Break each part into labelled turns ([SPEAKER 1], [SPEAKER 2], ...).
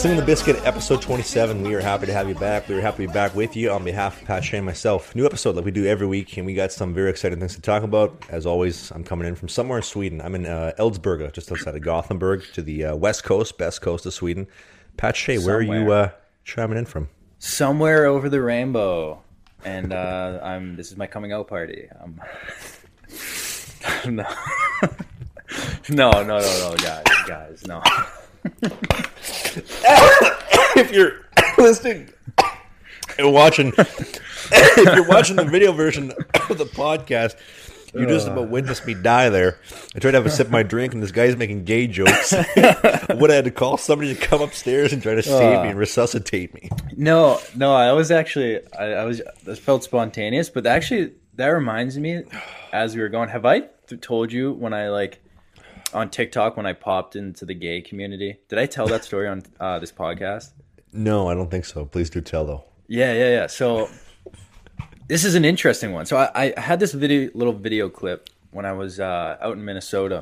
[SPEAKER 1] Swinging the Biscuit, episode 27. We are happy to have you back. We are happy to be back with you on behalf of Pat Shane and myself. New episode like we do every week, and we got some very exciting things to talk about. As always, I'm coming in from somewhere in Sweden. I'm in Eldsberga, just outside of Gothenburg, to the west coast, best coast of Sweden. Pat Shea, where are you chiming in from?
[SPEAKER 2] Somewhere over the rainbow. And this is my coming out party. No. No, guys, no.
[SPEAKER 1] If you're listening and watching, if you're watching the video version of the podcast, you just about witnessed me die there. I tried to have a sip of my drink, and this guy's making gay jokes. I would have had to call somebody to come upstairs and try to save me and resuscitate me.
[SPEAKER 2] No, I was actually, that felt spontaneous, but actually, that reminds me, as we were going, have I told you when I, on TikTok, when I popped into the gay community? Did I tell that story on this podcast?
[SPEAKER 1] No, I don't think so. Please do tell, though.
[SPEAKER 2] Yeah. So this is an interesting one. So I had this little video clip when I was out in Minnesota,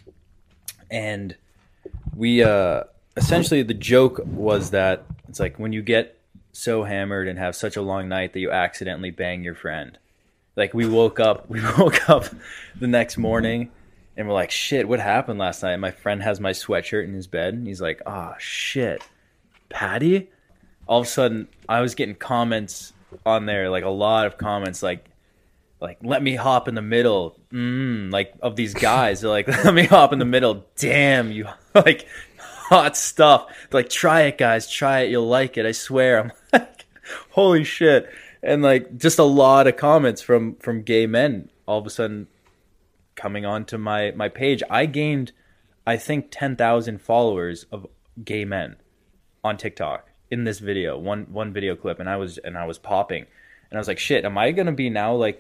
[SPEAKER 2] and we essentially the joke was that it's like when you get so hammered and have such a long night that you accidentally bang your friend. Like we woke up the next morning. And we're like, shit, what happened last night? My friend has my sweatshirt in his bed. And he's like, oh, shit, Patty? All of a sudden, I was getting comments on there, like a lot of comments, like let me hop in the middle. Of these guys. They're like, let me hop in the middle. Damn, you, hot stuff. They're like, try it, guys. Try it. You'll like it. I swear. I'm like, holy shit. And, just a lot of comments from gay men all of a sudden coming onto my page. I gained, I think, 10,000 followers of gay men on TikTok in this video, one video clip, and I was popping, and I was like, shit, am I gonna be now like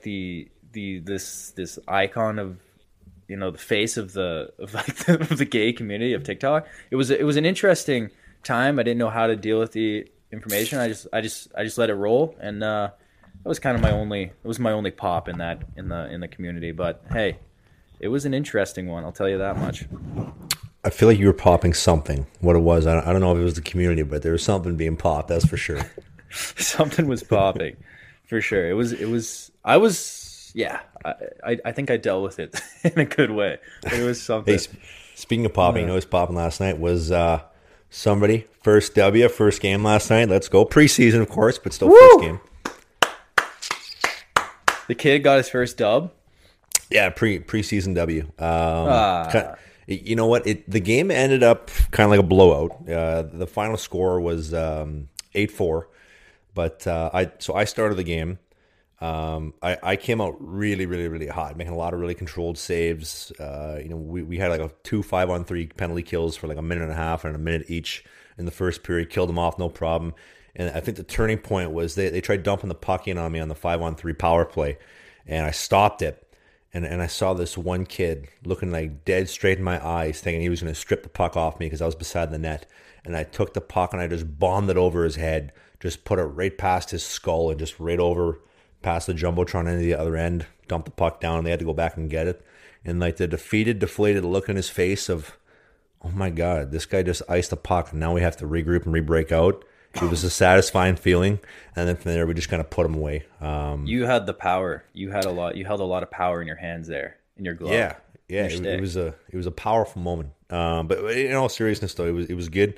[SPEAKER 2] this icon of, the face of the gay community of TikTok? It was an interesting time. I didn't know how to deal with the information. I just let it roll, and that was kind of my only pop in the community. But hey, it was an interesting one, I'll tell you that much.
[SPEAKER 1] I feel like you were popping something. What it was, I don't know if it was the community, but there was something being popped, that's for sure.
[SPEAKER 2] Something was popping, for sure. I think I dealt with it in a good way. It was something.
[SPEAKER 1] Hey, speaking of popping, you know what's popping last night was somebody, first game last night. Let's go. Preseason, of course, but still first game.
[SPEAKER 2] The kid got his first dub?
[SPEAKER 1] Yeah, preseason W. You know what? The game ended up kind of like a blowout. The final score was 8-4, but I started the game. I came out really, really, really hot, making a lot of really controlled saves. We had a 2 5-on-3 penalty kills for a minute and a half and a minute each in the first period. Killed them off, no problem. And I think the turning point was they tried dumping the puck in on me on the 5-on-3 power play, and I stopped it. And I saw this one kid looking dead straight in my eyes, thinking he was going to strip the puck off me because I was beside the net. And I took the puck and I just bombed it over his head, just put it right past his skull and just right over past the Jumbotron into the other end, dumped the puck down, and they had to go back and get it. And the defeated, deflated look in his face of, oh my God, this guy just iced the puck and now we have to regroup and re-break out. It was a satisfying feeling, and then from there we just kind of put them away.
[SPEAKER 2] You had the power. You held a lot of power in your hands there, in your glove.
[SPEAKER 1] Yeah. It was a powerful moment. But in all seriousness, though, it was good.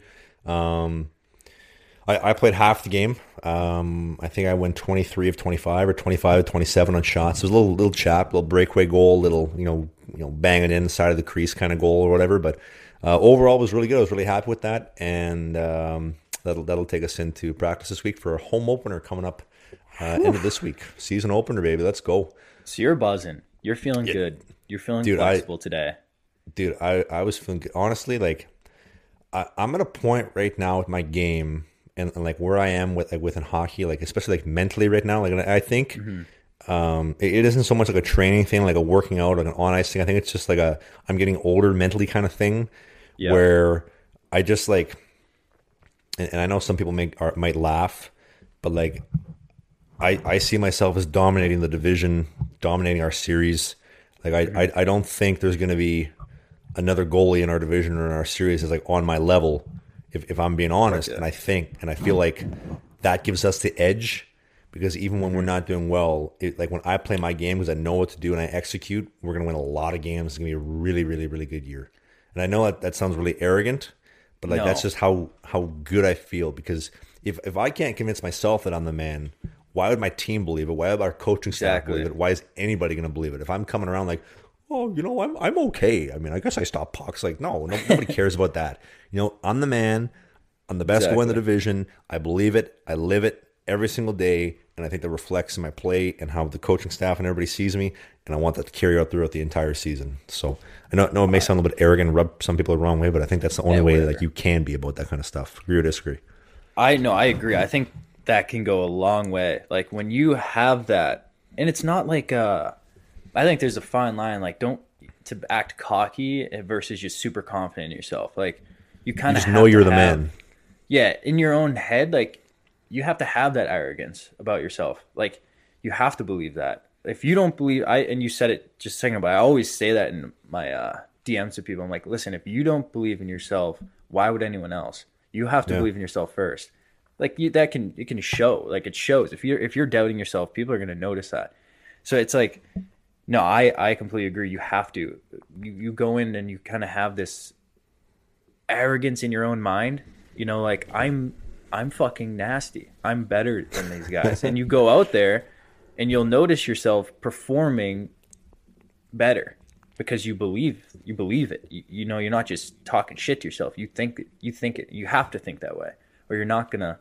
[SPEAKER 1] I played half the game. I think I went 23 of 25 or 25 of 27 on shots. It was a little chap, little breakaway goal, little bang it inside of the crease kind of goal or whatever. But overall, it was really good. I was really happy with that, and that'll take us into practice this week for a home opener coming up end of this week. Season opener, baby. Let's go.
[SPEAKER 2] So you're buzzing. You're feeling good. You're feeling flexible today.
[SPEAKER 1] Dude, I was feeling good. Honestly, I'm at a point right now with my game and where I am within hockey, especially mentally right now. I think it isn't so much a training thing, a working out, an on ice thing. I think it's just I'm getting older mentally kind of thing, where I just and I know some people might laugh, but I see myself as dominating the division, dominating our series. I don't think there's going to be another goalie in our division or in our series is on my level if I'm being honest. And I feel like that gives us the edge, because even when we're not doing well, like when I play my game because I know what to do and I execute, we're going to win a lot of games. It's going to be a really, really, really good year. And I know that sounds really arrogant, but like that's just how good I feel. Because if I can't convince myself that I'm the man, why would my team believe it? Why would our coaching staff believe it? Why is anybody going to believe it? If I'm coming around like, oh, you know, I'm okay. I mean, I guess I stopped pucks. Like, nobody cares about that. You know, I'm the man. I'm the best goalie in the division. I believe it. I live it every single day. And I think that reflects in my play and how the coaching staff and everybody sees me. And I want that to carry out throughout the entire season. So I know it may sound a little bit arrogant, rub some people the wrong way, but I think that's the only way that you can be about that kind of stuff. Agree or disagree?
[SPEAKER 2] I agree. I think that can go a long way. Like when you have that, and it's not like I think there's a fine line. Like to act cocky versus just super confident in yourself. Like you kind of
[SPEAKER 1] just know you're the man.
[SPEAKER 2] Yeah, in your own head, like you have to have that arrogance about yourself. Like you have to believe that. If you don't believe, and you said it just a second ago, I always say that in my DMs to people. I'm like, listen, if you don't believe in yourself, why would anyone else? You have to believe in yourself first. Like it can show. Like it shows. If you're doubting yourself, people are going to notice that. So it's like, no, I completely agree. You have to. You go in and you kind of have this arrogance in your own mind. You know, like I'm fucking nasty. I'm better than these guys. And you go out there and you'll notice yourself performing better because you believe it. You know, you're not just talking shit to yourself. You think it. You have to think that way, or you're not gonna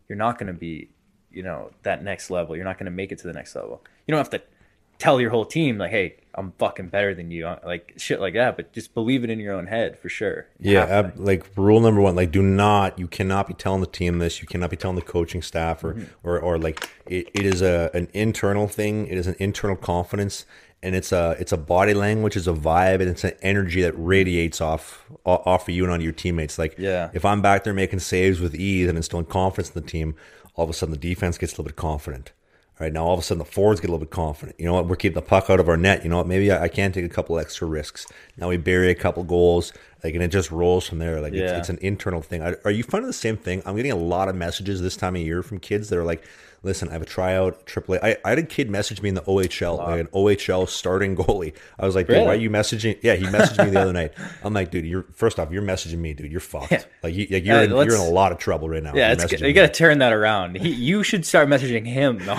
[SPEAKER 2] be, you know, that next level. You're not gonna make it to the next level. You don't have to tell your whole team like, hey, I'm fucking better than you, like shit like that, but just believe it in your own head for sure.
[SPEAKER 1] Like rule number one, like you cannot be telling the team this, you cannot be telling the coaching staff or like it is an internal thing. It is an internal confidence, and it's a body language, it's a vibe, and it's an energy that radiates off of you and on your teammates. Like if I'm back there making saves with ease and instilling confidence in the team, all of a sudden the defense gets a little bit confident. Right now, all of a sudden, the forwards get a little bit confident. You know what? We're keeping the puck out of our net. You know what? Maybe I can take a couple extra risks. Now we bury a couple goals, like, and it just rolls from there. Like it's an internal thing. Are you finding the same thing? I'm getting a lot of messages this time of year from kids that are like, listen, I have a tryout, AAA. I had a kid message me in the OHL, like an OHL starting goalie. I was like, dude, why are you messaging? Yeah, he messaged me the other night. I'm like, dude, you're messaging me, dude. You're fucked. Yeah. Like you're in a lot of trouble right now.
[SPEAKER 2] Yeah, you got to turn that around. You should start messaging him, though.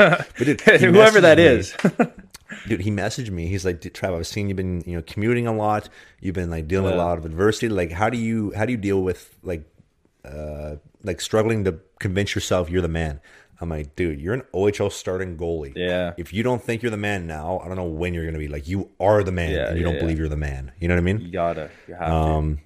[SPEAKER 2] Whoever that is.
[SPEAKER 1] Dude, he messaged me. He's like, Trav, I've seen you've been, you know, commuting a lot. You've been like dealing with a lot of adversity. Like, how do you deal with like struggling to convince yourself you're the man? I'm like, dude, you're an OHL starting goalie.
[SPEAKER 2] Yeah.
[SPEAKER 1] If you don't think you're the man now, I don't know when you're going to be. Like, you are the man, and you don't believe you're the man. You know what I mean?
[SPEAKER 2] You have to.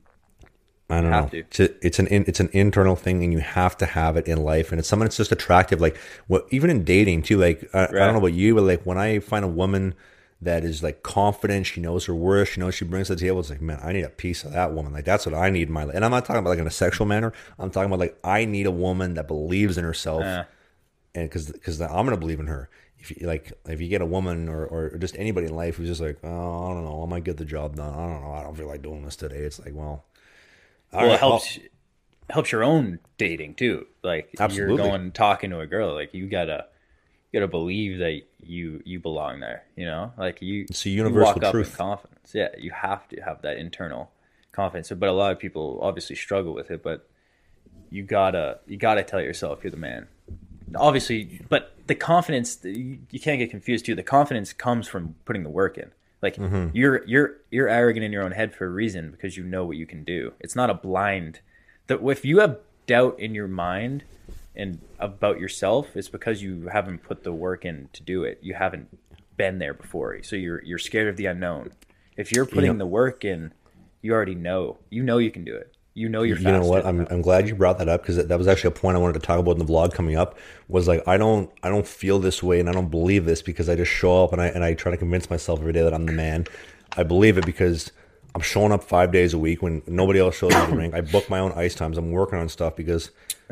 [SPEAKER 1] I don't know. It's an internal thing, and you have to have it in life. And it's something that's just attractive. Like, even in dating too. Like, I don't know about you, but like when I find a woman that is like confident, she knows her worth, she knows what she brings to the table, it's like, man, I need a piece of that woman. Like, that's what I need in my life. And I'm not talking about like in a sexual manner. I'm talking about like, I need a woman that believes in herself, and because I'm gonna believe in her. If you get a woman or just anybody in life who's just like, oh, I don't know, I might get the job done. I don't know, I don't feel like doing this today. It's like, well,
[SPEAKER 2] it helps your own dating too. Like,
[SPEAKER 1] absolutely.
[SPEAKER 2] You're talking to a girl, like you gotta believe that you belong there, you know, like
[SPEAKER 1] it's a universal
[SPEAKER 2] walk
[SPEAKER 1] truth.
[SPEAKER 2] Up in confidence. Yeah, you have to have that internal confidence. But a lot of people obviously struggle with it. But you gotta tell yourself you're the man. Obviously, but the confidence, you can't get confused too. The confidence comes from putting the work in. Like you're arrogant in your own head for a reason, because you know what you can do. It's not a blind. If you have doubt in your mind and about yourself, it's because you haven't put the work in to do it. You haven't been there before, so you're scared of the unknown. If you're putting the work in, you already know. You know you can do it. You know you're. You know what?
[SPEAKER 1] I'm glad you brought that up, because that was actually a point I wanted to talk about in the vlog coming up. Was like, I don't feel this way, and I don't believe this because I just show up and I try to convince myself every day that I'm the man. I believe it because I'm showing up 5 days a week when nobody else shows up in the rink. I book my own ice times. I'm working on stuff because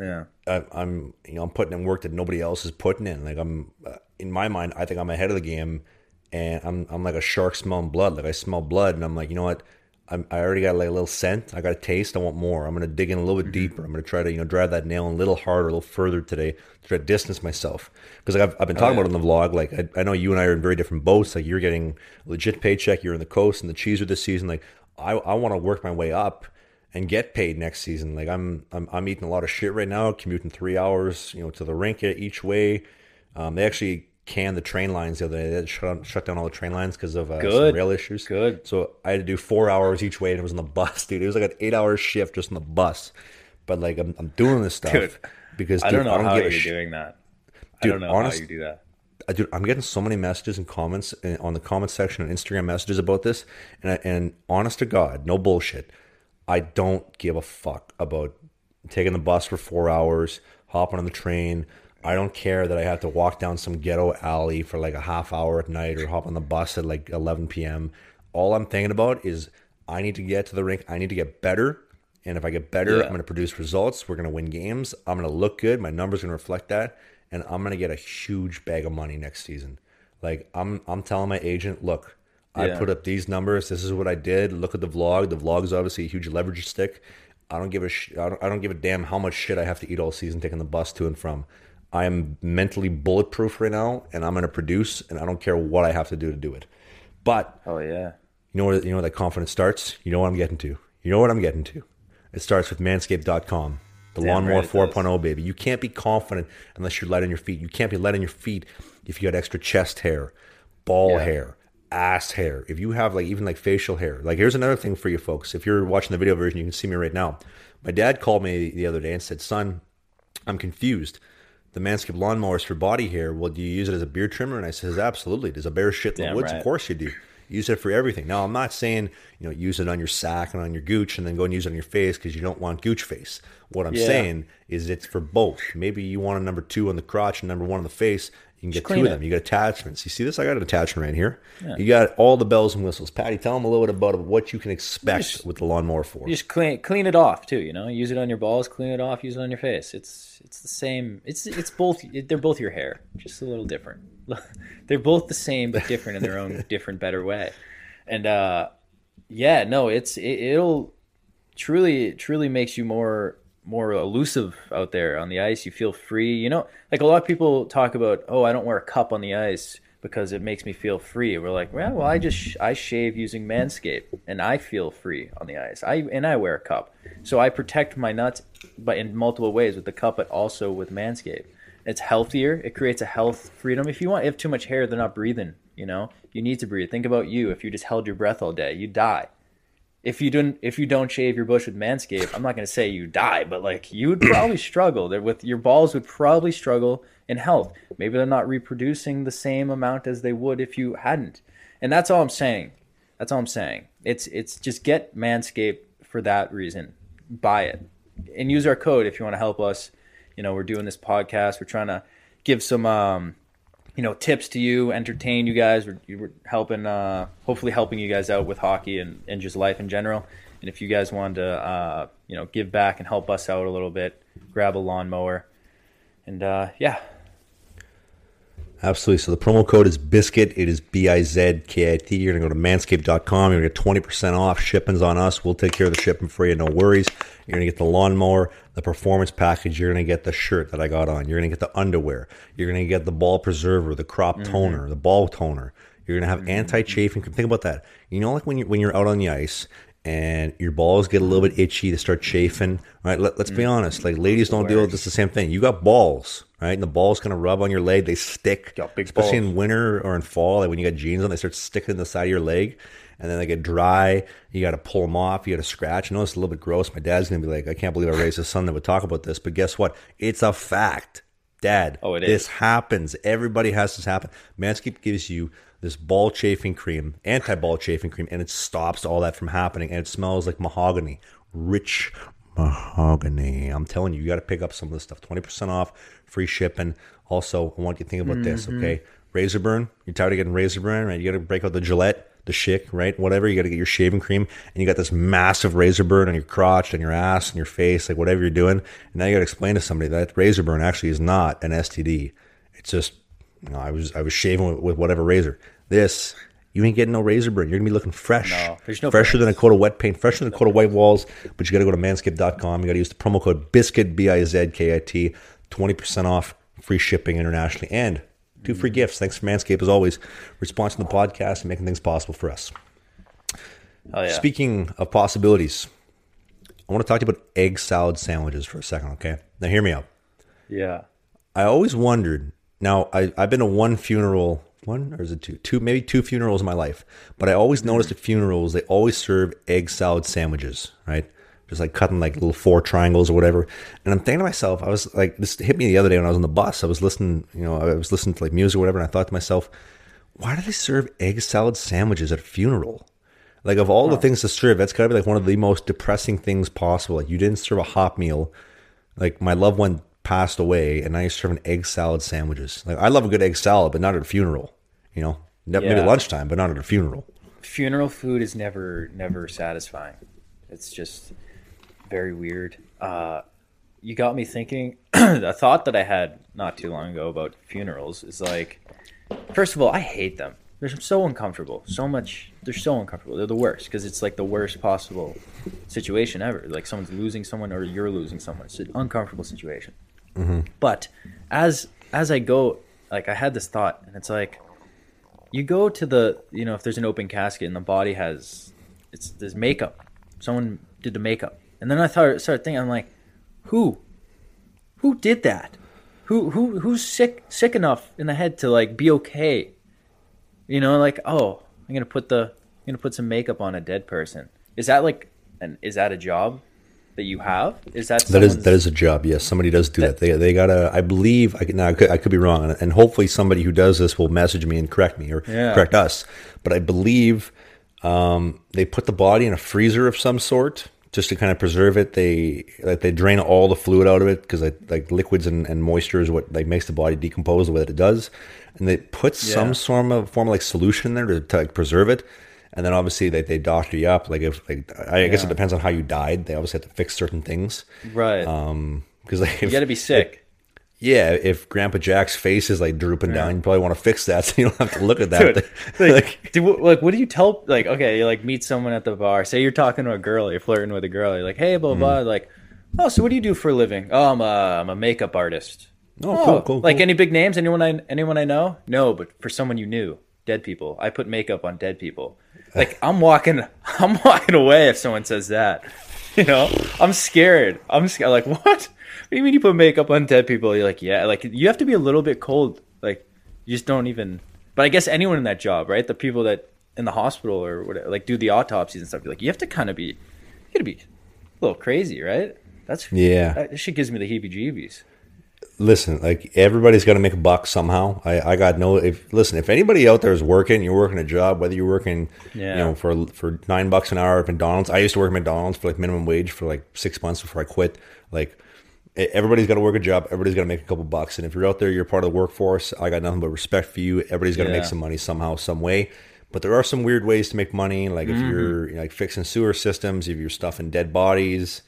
[SPEAKER 1] I'm putting in work that nobody else is putting in. Like, I'm in my mind, I think I'm ahead of the game, and I'm like a shark smelling blood. Like, I smell blood, and I'm like, you know what? I already got like a little scent. I got a taste. I want more. I'm going to dig in a little bit deeper. I'm going to try to, drive that nail in a little harder, a little further today to try to distance myself. Because like I've been talking about it in the vlog. Like I know you and I are in very different boats. Like you're getting a legit paycheck. You're in the coast and the cheeser this season. Like I want to work my way up and get paid next season. Like I'm eating a lot of shit right now, commuting 3 hours, to the rink each way. They actually canned the train lines the other day. They had to shut down all the train lines because of some rail issues.
[SPEAKER 2] Good.
[SPEAKER 1] So I had to do 4 hours each way, and it was on the bus, dude. It was like an 8-hour shift just on the bus. But like I'm doing this stuff
[SPEAKER 2] dude,
[SPEAKER 1] because
[SPEAKER 2] I don't know how you're doing that. Dude, I don't know how you do that.
[SPEAKER 1] Dude, I'm getting so many messages and comments on the comment section and Instagram messages about this, and honest to God, no bullshit, I don't give a fuck about taking the bus for 4 hours, hopping on the train. I don't care that I have to walk down some ghetto alley for like a half hour at night or hop on the bus at like 11 p.m. All I'm thinking about is I need to get to the rink. I need to get better. And if I get better, I'm going to produce results. We're going to win games. I'm going to look good. My numbers are going to reflect that. And I'm going to get a huge bag of money next season. Like I'm telling my agent, look, I put up these numbers. This is what I did. Look at the vlog. The vlog is obviously a huge leverage stick. I don't give a damn how much shit I have to eat all season taking the bus to and from. I am mentally bulletproof right now, and I'm going to produce, and I don't care what I have to do it. But you know where that confidence starts? You know what I'm getting to. It starts with Manscaped.com. The Lawnmower 4.0, baby. You can't be confident unless you're light on your feet. You can't be light on your feet if you got extra chest hair, ball hair, ass hair. If you have even facial hair. Like, here's another thing for you folks. If you're watching the video version, you can see me right now. My dad called me the other day and said, son, I'm confused. The Manscaped lawnmowers for body hair, well, do you use it as a beard trimmer? And I says, absolutely. Does a bear shit in the woods? Right. Of course you do. Use it for everything. Now, I'm not saying, use it on your sack and on your gooch and then go and use it on your face because you don't want gooch face. What I'm saying is it's for both. Maybe you want a number 2 on the crotch and number 1 on the face. You can get 2 of them. You got attachments. You see this? I got an attachment right here. Yeah. You got all the bells and whistles. Patty, tell them a little bit about what you can expect with the Lawnmower 4.
[SPEAKER 2] You just clean it off too. Use it on your balls, clean it off, use it on your face. It's the same. It's both. They're both your hair, just a little different. They're both the same but different in their own different, better way. And it'll truly makes you more elusive out there on the ice. You feel free. Like a lot of people talk about, oh, I don't wear a cup on the ice because it makes me feel free. We're like, well, I shave using Manscaped and I feel free on the ice. I wear a cup. So I protect my nuts, but in multiple ways with the cup, but also with Manscaped. It's healthier. It creates a health freedom. If you have too much hair, they're not breathing. You need to breathe. Think about you. If you just held your breath all day, you'd die. If you don't shave your bush with Manscaped, I'm not going to say you die, but you would probably struggle. Your balls would probably struggle in health. Maybe they're not reproducing the same amount as they would if you hadn't. And that's all I'm saying. It's just get Manscaped for that reason. Buy it and use our code if you want to help us. We're doing this podcast. We're trying to give some tips to you, entertain you guys. We're helping, hopefully helping you guys out with hockey and just life in general. And if you guys want to, give back and help us out a little bit, grab a lawnmower. And
[SPEAKER 1] Absolutely. So the promo code is BIZKIT. It is BIZKIT. You're going to go to manscaped.com. You're going to get 20% off. Shipping's on us. We'll take care of the shipping for you. No worries. You're going to get the lawnmower, the performance package. You're going to get the shirt that I got on. You're going to get the underwear. You're going to get the ball preserver, the crop toner, the ball toner. You're going to have anti-chafing cream. Think about that. Like when you're out on the ice and your balls get a little bit itchy to start chafing, right? Let's be honest. Ladies don't deal with this the same thing. You got balls, right? And the balls kind of rub on your leg. They stick, especially in winter or in fall. When you got jeans on, they start sticking to the side of your leg. And then they get dry. You got to pull them off. You got to scratch. I know it's a little bit gross. My dad's going to be like, I can't believe I raised a son that would talk about this. But guess what? It's a fact. Dad, this happens. Everybody has this happen. Manscaped gives you this ball chafing cream, anti-ball chafing cream, and it stops all that from happening. And it smells like mahogany, rich mahogany. I'm telling you, you got to pick up some of this stuff. 20% off, free shipping. Also, I want you to think about this, okay? Razor burn. You're tired of getting razor burn, right? You got to break out the Gillette, the Schick, right? Whatever. You got to get your shaving cream, and you got this massive razor burn on your crotch and your ass and your face, whatever you're doing. And now you got to explain to somebody that razor burn actually is not an STD. It's just, I was shaving with whatever razor. This you ain't getting no razor burn. You're going to be looking fresh.
[SPEAKER 2] No, there's no
[SPEAKER 1] fresher
[SPEAKER 2] burns.
[SPEAKER 1] than a coat of wet paint, fresher than a coat of white walls. But you got to go to manscaped.com. You got to use the promo code BIZKIT, BIZKIT, 20% off, free shipping internationally, and 2 free gifts. Thanks for Manscaped, as always, for sponsoring the podcast and making things possible for us.
[SPEAKER 2] Oh, yeah.
[SPEAKER 1] Speaking of possibilities, I want to talk to you about egg salad sandwiches for a second, okay? Now, hear me out.
[SPEAKER 2] Yeah.
[SPEAKER 1] I always wondered. Now, I've been to one funeral, one or is it two? Maybe 2 funerals in my life. But I always noticed at funerals, they always serve egg salad sandwiches, right? Just like cutting like little 4 triangles or whatever. And I'm thinking to myself, I was like, this hit me the other day when I was on the bus. I was listening, I was listening to like music or whatever. And I thought to myself, why do they serve egg salad sandwiches at a funeral? Like, of all the things to serve, that's got to be like one of the most depressing things possible. Like, you didn't serve a hot meal. Like, my loved one passed away, and now you're serving egg salad sandwiches. Like, I love a good egg salad, but not at a funeral. Maybe lunchtime, but not at a funeral.
[SPEAKER 2] Funeral food is never satisfying. It's just very weird. You got me thinking. A thought that I had not too long ago about funerals is like, first of all, I hate them. They're so uncomfortable. They're so uncomfortable. They're the worst because it's like the worst possible situation ever. Like someone's losing someone or you're losing someone. It's an uncomfortable situation. Mm-hmm. But as I go, like I had this thought, and it's like, you go to the, if there's an open casket and the body there's makeup. Someone did the makeup. And then I started thinking, I'm like, who did that? Who's sick enough in the head to like be okay? Like, oh, I'm gonna put some makeup on a dead person. Is that a job that you have? That
[SPEAKER 1] is a job? Yes, somebody does do that. They gotta. I believe. I could be wrong, and hopefully somebody who does this will message me and correct me or correct us. But I believe they put the body in a freezer of some sort just to kind of preserve it. They drain all the fluid out of it because like liquids and moisture is what like makes the body decompose the way that it does. And they put some form of like solution in there to like preserve it. And then obviously they doctor you up. Like I guess it depends on how you died. They obviously have to fix certain things.
[SPEAKER 2] Right.
[SPEAKER 1] Because like
[SPEAKER 2] you got to be sick.
[SPEAKER 1] If Grandpa Jack's face is like drooping down, you probably want to fix that so you don't have to look at that.
[SPEAKER 2] Dude, what do you tell? Like, okay, you like meet someone at the bar. Say you're talking to a girl, you're flirting with a girl. You're like, hey, blah blah. Like, oh, so what do you do for a living? Oh, I'm a makeup artist.
[SPEAKER 1] Oh, cool.
[SPEAKER 2] Like any big names? Anyone I know? No, but for someone you knew, dead people. I put makeup on dead people. Like I'm walking away if someone says that. I'm scared. Like, what? What do you mean you put makeup on dead people? You're like, yeah. Like you have to be a little bit cold. Like you just don't even. But I guess anyone in that job, right? The people that in the hospital or whatever, like do the autopsies and stuff. You're like, you have to kind of be. You gotta be a little crazy, right? That shit gives me the heebie-jeebies.
[SPEAKER 1] Listen, like everybody's got to make a buck somehow. I got no. If anybody out there is working, you're working a job, whether you're working, for $9 an hour at McDonald's. I used to work at McDonald's for like minimum wage for like 6 months before I quit. Like everybody's got to work a job. Everybody's got to make a couple bucks. And if you're out there, you're part of the workforce. I got nothing but respect for you. Everybody's got to make some money somehow, some way. But there are some weird ways to make money. Like if you're like fixing sewer systems, if you're stuffing dead bodies.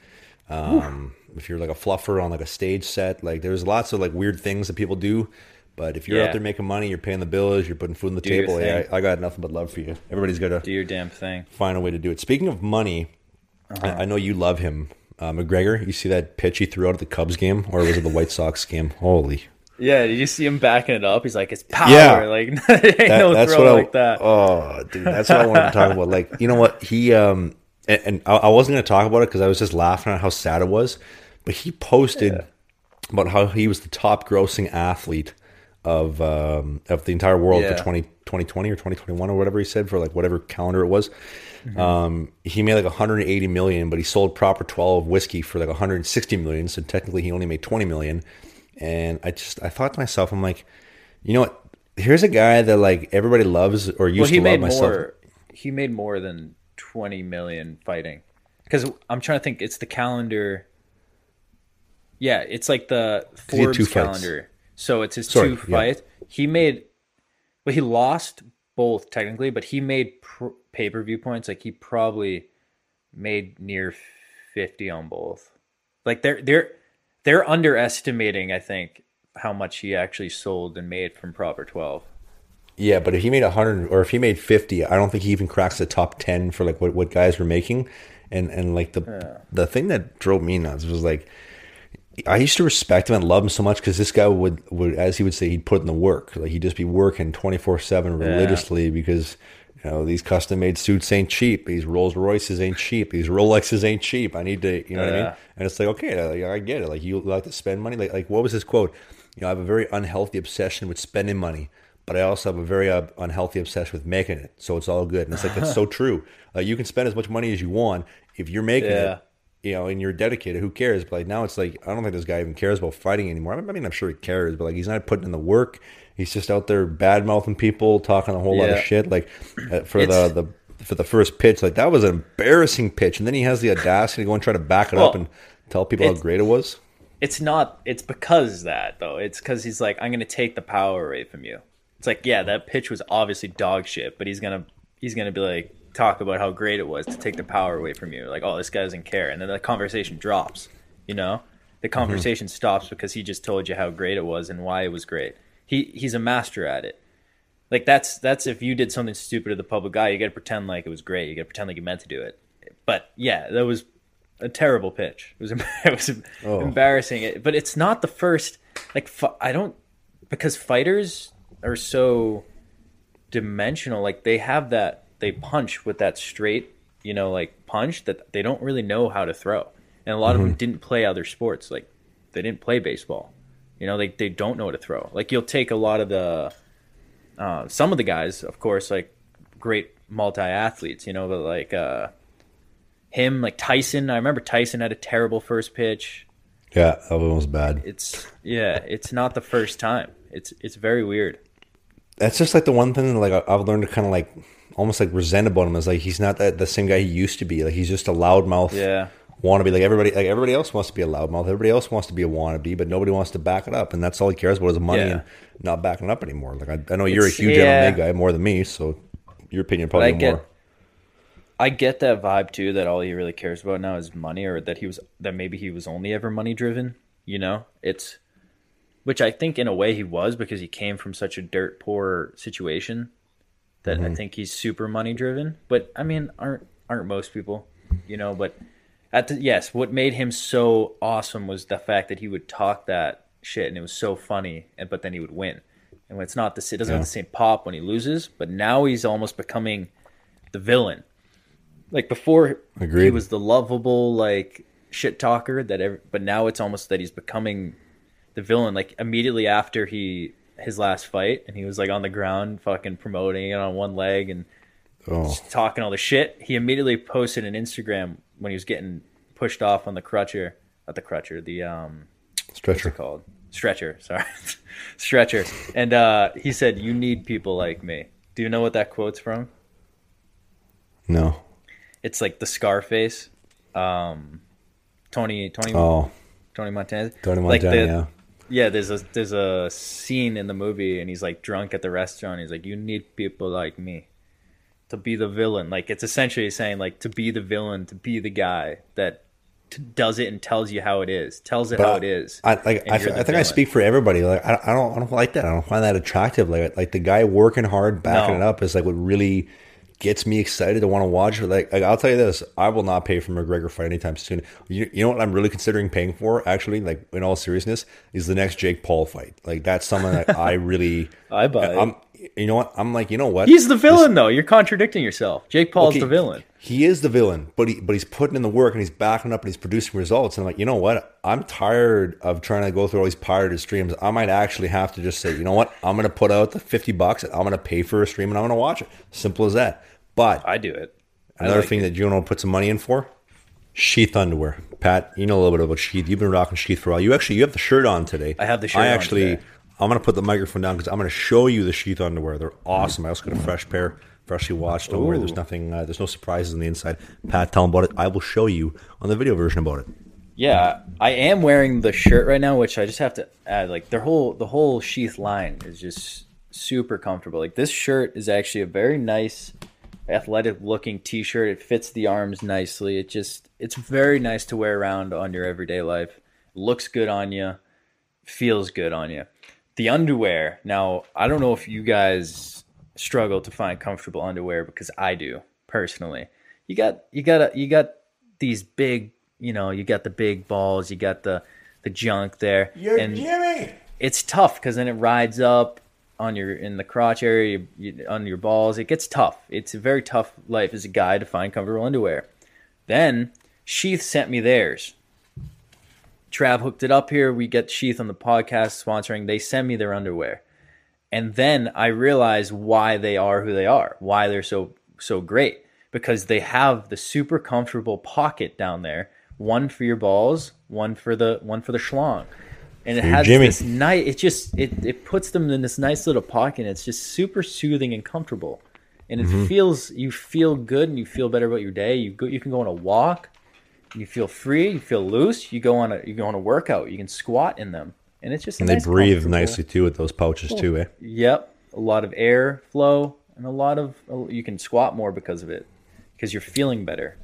[SPEAKER 1] If you're like a fluffer on like a stage set, like there's lots of like weird things that people do. But if you're out there making money, you're paying the bills, you're putting food on the table. I got nothing but love for you. Everybody's got to
[SPEAKER 2] do your damn thing.
[SPEAKER 1] Find a way to do it. Speaking of money, I know you love him, McGregor. You see that pitch he threw out at the Cubs game, or was it the White Sox game? Holy.
[SPEAKER 2] Yeah, did you see him backing it up? He's like, it's power. Yeah. Like, ain't no throw like that.
[SPEAKER 1] Oh, dude, that's what I wanted to talk about. Like, you know what? He and I wasn't going to talk about it because I was just laughing at how sad it was. But he posted about how he was the top grossing athlete of the entire world for 2020 or 2021 or whatever he said, for like whatever calendar it was. Mm-hmm. He made like 180 million, but he sold Proper 12 whiskey for like 160 million. So technically he only made 20 million. And I thought to myself, I'm like, you know what? Here's a guy that like everybody loves or used to love myself.
[SPEAKER 2] He made more than 20 million fighting. Because I'm trying to think, it's the calendar. Yeah, it's like the Forbes calendar. So it's his two fights. He lost both technically, but he made pay-per-view points. Like he probably made near 50 on both. Like they're underestimating, I think, how much he actually sold and made from Proper 12.
[SPEAKER 1] Yeah, but if he made 100 or if he made 50, I don't think he even cracks the top 10 for like what guys were making. And like the thing that drove me nuts was like I used to respect him and love him so much because this guy would, as he would say, he'd put in the work. Like he'd just be working 24/7 religiously because these custom made suits ain't cheap. These Rolls Royces ain't cheap. These Rolexes ain't cheap. I need to, you know what I mean? And it's like, okay, I get it. Like you like to spend money. Like what was his quote? I have a very unhealthy obsession with spending money, but I also have a very unhealthy obsession with making it. So it's all good. And it's like, that's so true. You can spend as much money as you want if you're making it. And you're dedicated, who cares? But like now it's like, I don't think this guy even cares about fighting anymore. I mean, I'm sure he cares, but like he's not putting in the work. He's just out there bad mouthing people, talking a whole lot of shit. Like for the first pitch, like that was an embarrassing pitch. And then he has the audacity to go and try to back it up and tell people how great it was.
[SPEAKER 2] It's because that though. It's because he's like, I'm going to take the power away from you. It's like, yeah, that pitch was obviously dog shit, but he's going to be like, talk about how great it was to take the power away from you. Like, oh, this guy doesn't care. And then the conversation drops, The conversation stops because he just told you how great it was and why it was great. He's a master at it. Like, that's if you did something stupid to the public eye, you got to pretend like it was great. You got to pretend like you meant to do it. But, yeah, that was a terrible pitch. It was embarrassing. But it's not the first, like, because fighters are so dimensional. Like, they have that, they punch with that straight, like punch that they don't really know how to throw. And a lot of them didn't play other sports. Like they didn't play baseball. They don't know how to throw. Like you'll take a lot of the, some of the guys, of course, like great multi-athletes, but like him, like Tyson. I remember Tyson had a terrible first pitch.
[SPEAKER 1] Yeah, that one was bad.
[SPEAKER 2] It's not the first time. It's very weird.
[SPEAKER 1] That's just like the one thing like I've learned to kind of like almost like resent about him is like he's not the same guy he used to be. Like he's just a loudmouth wannabe. Like everybody else wants to be a loudmouth. Everybody else wants to be a wannabe, but nobody wants to back it up. And that's all he cares about is money and not backing it up anymore. Like I know you're a huge MMA guy more than me, so your opinion probably more.
[SPEAKER 2] I get that vibe too. That all he really cares about now is money, or that maybe he was only ever money driven. Which I think in a way he was because he came from such a dirt poor situation. That I think he's super money driven, but I mean, aren't most people, But what made him so awesome was the fact that he would talk that shit and it was so funny, but then he would win. And when it doesn't have the same pop when he loses, but now he's almost becoming the villain. Like before, he was the lovable like shit talker but now it's almost that he's becoming the villain. Like immediately after his last fight, and he was like on the ground fucking promoting it on one leg and just talking all the shit. He immediately posted an Instagram when he was getting pushed off on the stretcher. What's it called? Stretcher, sorry. Stretcher. And he said, "You need people like me." Do you know what that quote's from?
[SPEAKER 1] No.
[SPEAKER 2] It's like the Scarface. Tony Montana.
[SPEAKER 1] Tony Montana,
[SPEAKER 2] like
[SPEAKER 1] yeah.
[SPEAKER 2] Yeah, there's a scene in the movie, and he's like drunk at the restaurant. He's like, "You need people like me to be the villain." Like it's essentially saying like to be the villain, to be the guy that does it and tells you how it is, how it is.
[SPEAKER 1] I think I speak for everybody. Like I don't like that. I don't find that attractive. Like the guy working hard, backing it up is like what really gets me excited to want to watch it. Like I'll tell you this, I will not pay for McGregor fight anytime soon. You know what I'm really considering paying for, actually, like in all seriousness, is the next Jake Paul fight. Like that's something that I really
[SPEAKER 2] I buy.
[SPEAKER 1] You know what? I'm like, you know what?
[SPEAKER 2] He's the villain though. You're contradicting yourself. Jake Paul's the villain.
[SPEAKER 1] He is the villain, but he's putting in the work and he's backing up and he's producing results. And I'm like, you know what? I'm tired of trying to go through all these pirated streams. I might actually have to just say, you know what? I'm going to put out the $50 and I'm going to pay for a stream and I'm going to watch it. Simple as that. But
[SPEAKER 2] I do it.
[SPEAKER 1] Another thing that you want to put some money in for, Sheath underwear. Pat, you know a little bit about Sheath. You've been rocking Sheath for a while. You have the shirt on today.
[SPEAKER 2] I have the shirt on today.
[SPEAKER 1] I'm going to put the microphone down because I'm going to show you the Sheath underwear. They're awesome. I also got a fresh pair, freshly washed. Don't worry, there's nothing. There's no surprises on the inside. Pat, tell them about it. I will show you on the video version about it.
[SPEAKER 2] Yeah, I am wearing the shirt right now, which I just have to add. Like the whole Sheath line is just super comfortable. Like this shirt is actually a very nice, athletic looking t-shirt. It fits the arms nicely. It's very nice to wear around on your everyday life. Looks good on you, feels good on you. The underwear, now I don't know if you guys struggle to find comfortable underwear because I do personally. You got these big, you got the big balls, you got the junk there.
[SPEAKER 1] You're Jimmy.
[SPEAKER 2] It's tough because then it rides up on in the crotch area, on your balls. It gets tough. It's a very tough life as a guy to find comfortable underwear. Then Sheath sent me theirs. Trav hooked it up here. We get Sheath on the podcast sponsoring. They send me their underwear. And then I realize why they are who they are, why they're so great. Because they have the super comfortable pocket down there, one for your balls, one for the schlong. And it has this nice, it puts them in this nice little pocket. And it's just super soothing and comfortable. And it you feel good and you feel better about your day. You can go on a walk, you feel free, you feel loose. You go on a workout, you can squat in them. And it's just
[SPEAKER 1] they breathe nicely too with those pouches too, eh?
[SPEAKER 2] Yep. A lot of air flow and you can squat more because of it. Because you're feeling better,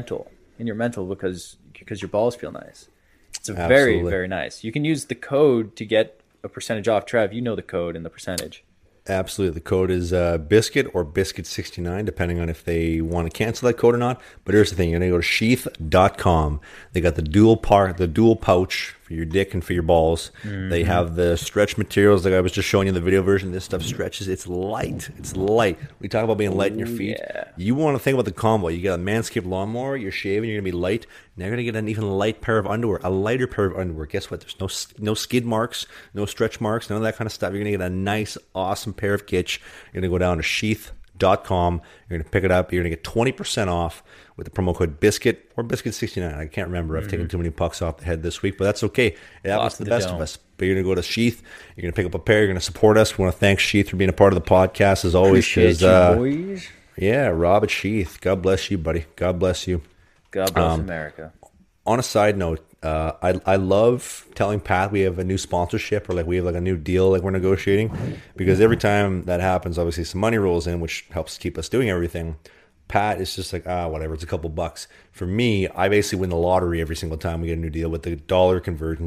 [SPEAKER 2] because your balls feel nice. It's very, very nice. You can use the code to get a percentage off. Trev, you know the code and the percentage.
[SPEAKER 1] Absolutely. The code is Biscuit or Biscuit69, depending on if they want to cancel that code or not. But here's the thing. You're going to go to sheath.com. They got the dual pouch for your dick and for your balls. Mm-hmm. They have the stretch materials like I was just showing you in the video version. This stuff stretches. It's light. We talk about being light in your feet. Yeah. You want to think about the combo. You got a Manscaped lawnmower. You're shaving. You're going to be light. Now you're going to get an even lighter pair of underwear. Guess what? There's no skid marks, no stretch marks, none of that kind of stuff. You're going to get a nice, awesome pair of kitsch. You're going to go down to sheath.com. You're going to pick it up. You're going to get 20% off with the promo code Biscuit or Biscuit69. I can't remember. I've taken too many pucks off the head this week, but that's okay. It happens to the best of us. But you're going to go to Sheath. You're going to pick up a pair. You're going to support us. We want to thank Sheath for being a part of the podcast as always.
[SPEAKER 2] Appreciate you, boys.
[SPEAKER 1] Yeah, Rob at Sheath. God bless you, buddy. God bless you.
[SPEAKER 2] God bless America.
[SPEAKER 1] On a side note, I love telling Pat we have a new sponsorship or we have a new deal we're negotiating, because every time that happens, obviously some money rolls in, which helps keep us doing everything. Pat is just whatever, it's a couple bucks. For me, I basically win the lottery every single time we get a new deal with the dollar conversion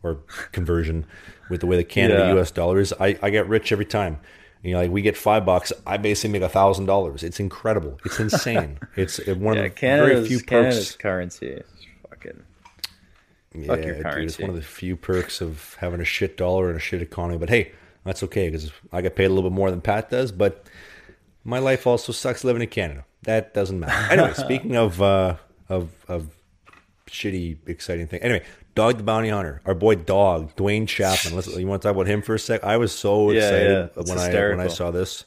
[SPEAKER 1] with the way the Canada US dollar is. I get rich every time. We get $5, I basically make $1,000. It's incredible. It's insane. It's one of the very few perks.
[SPEAKER 2] Canada's currency is fucking.
[SPEAKER 1] Yeah, dude, it's one of the few perks of having a shit dollar and a shit economy. But hey, that's okay because I get paid a little bit more than Pat does. But my life also sucks living in Canada. That doesn't matter. Anyway, speaking of shitty, exciting thing. Anyway, Dog the Bounty Hunter, our boy Dog, Dwayne Chapman. You want to talk about him for a sec? I was so excited when I saw this.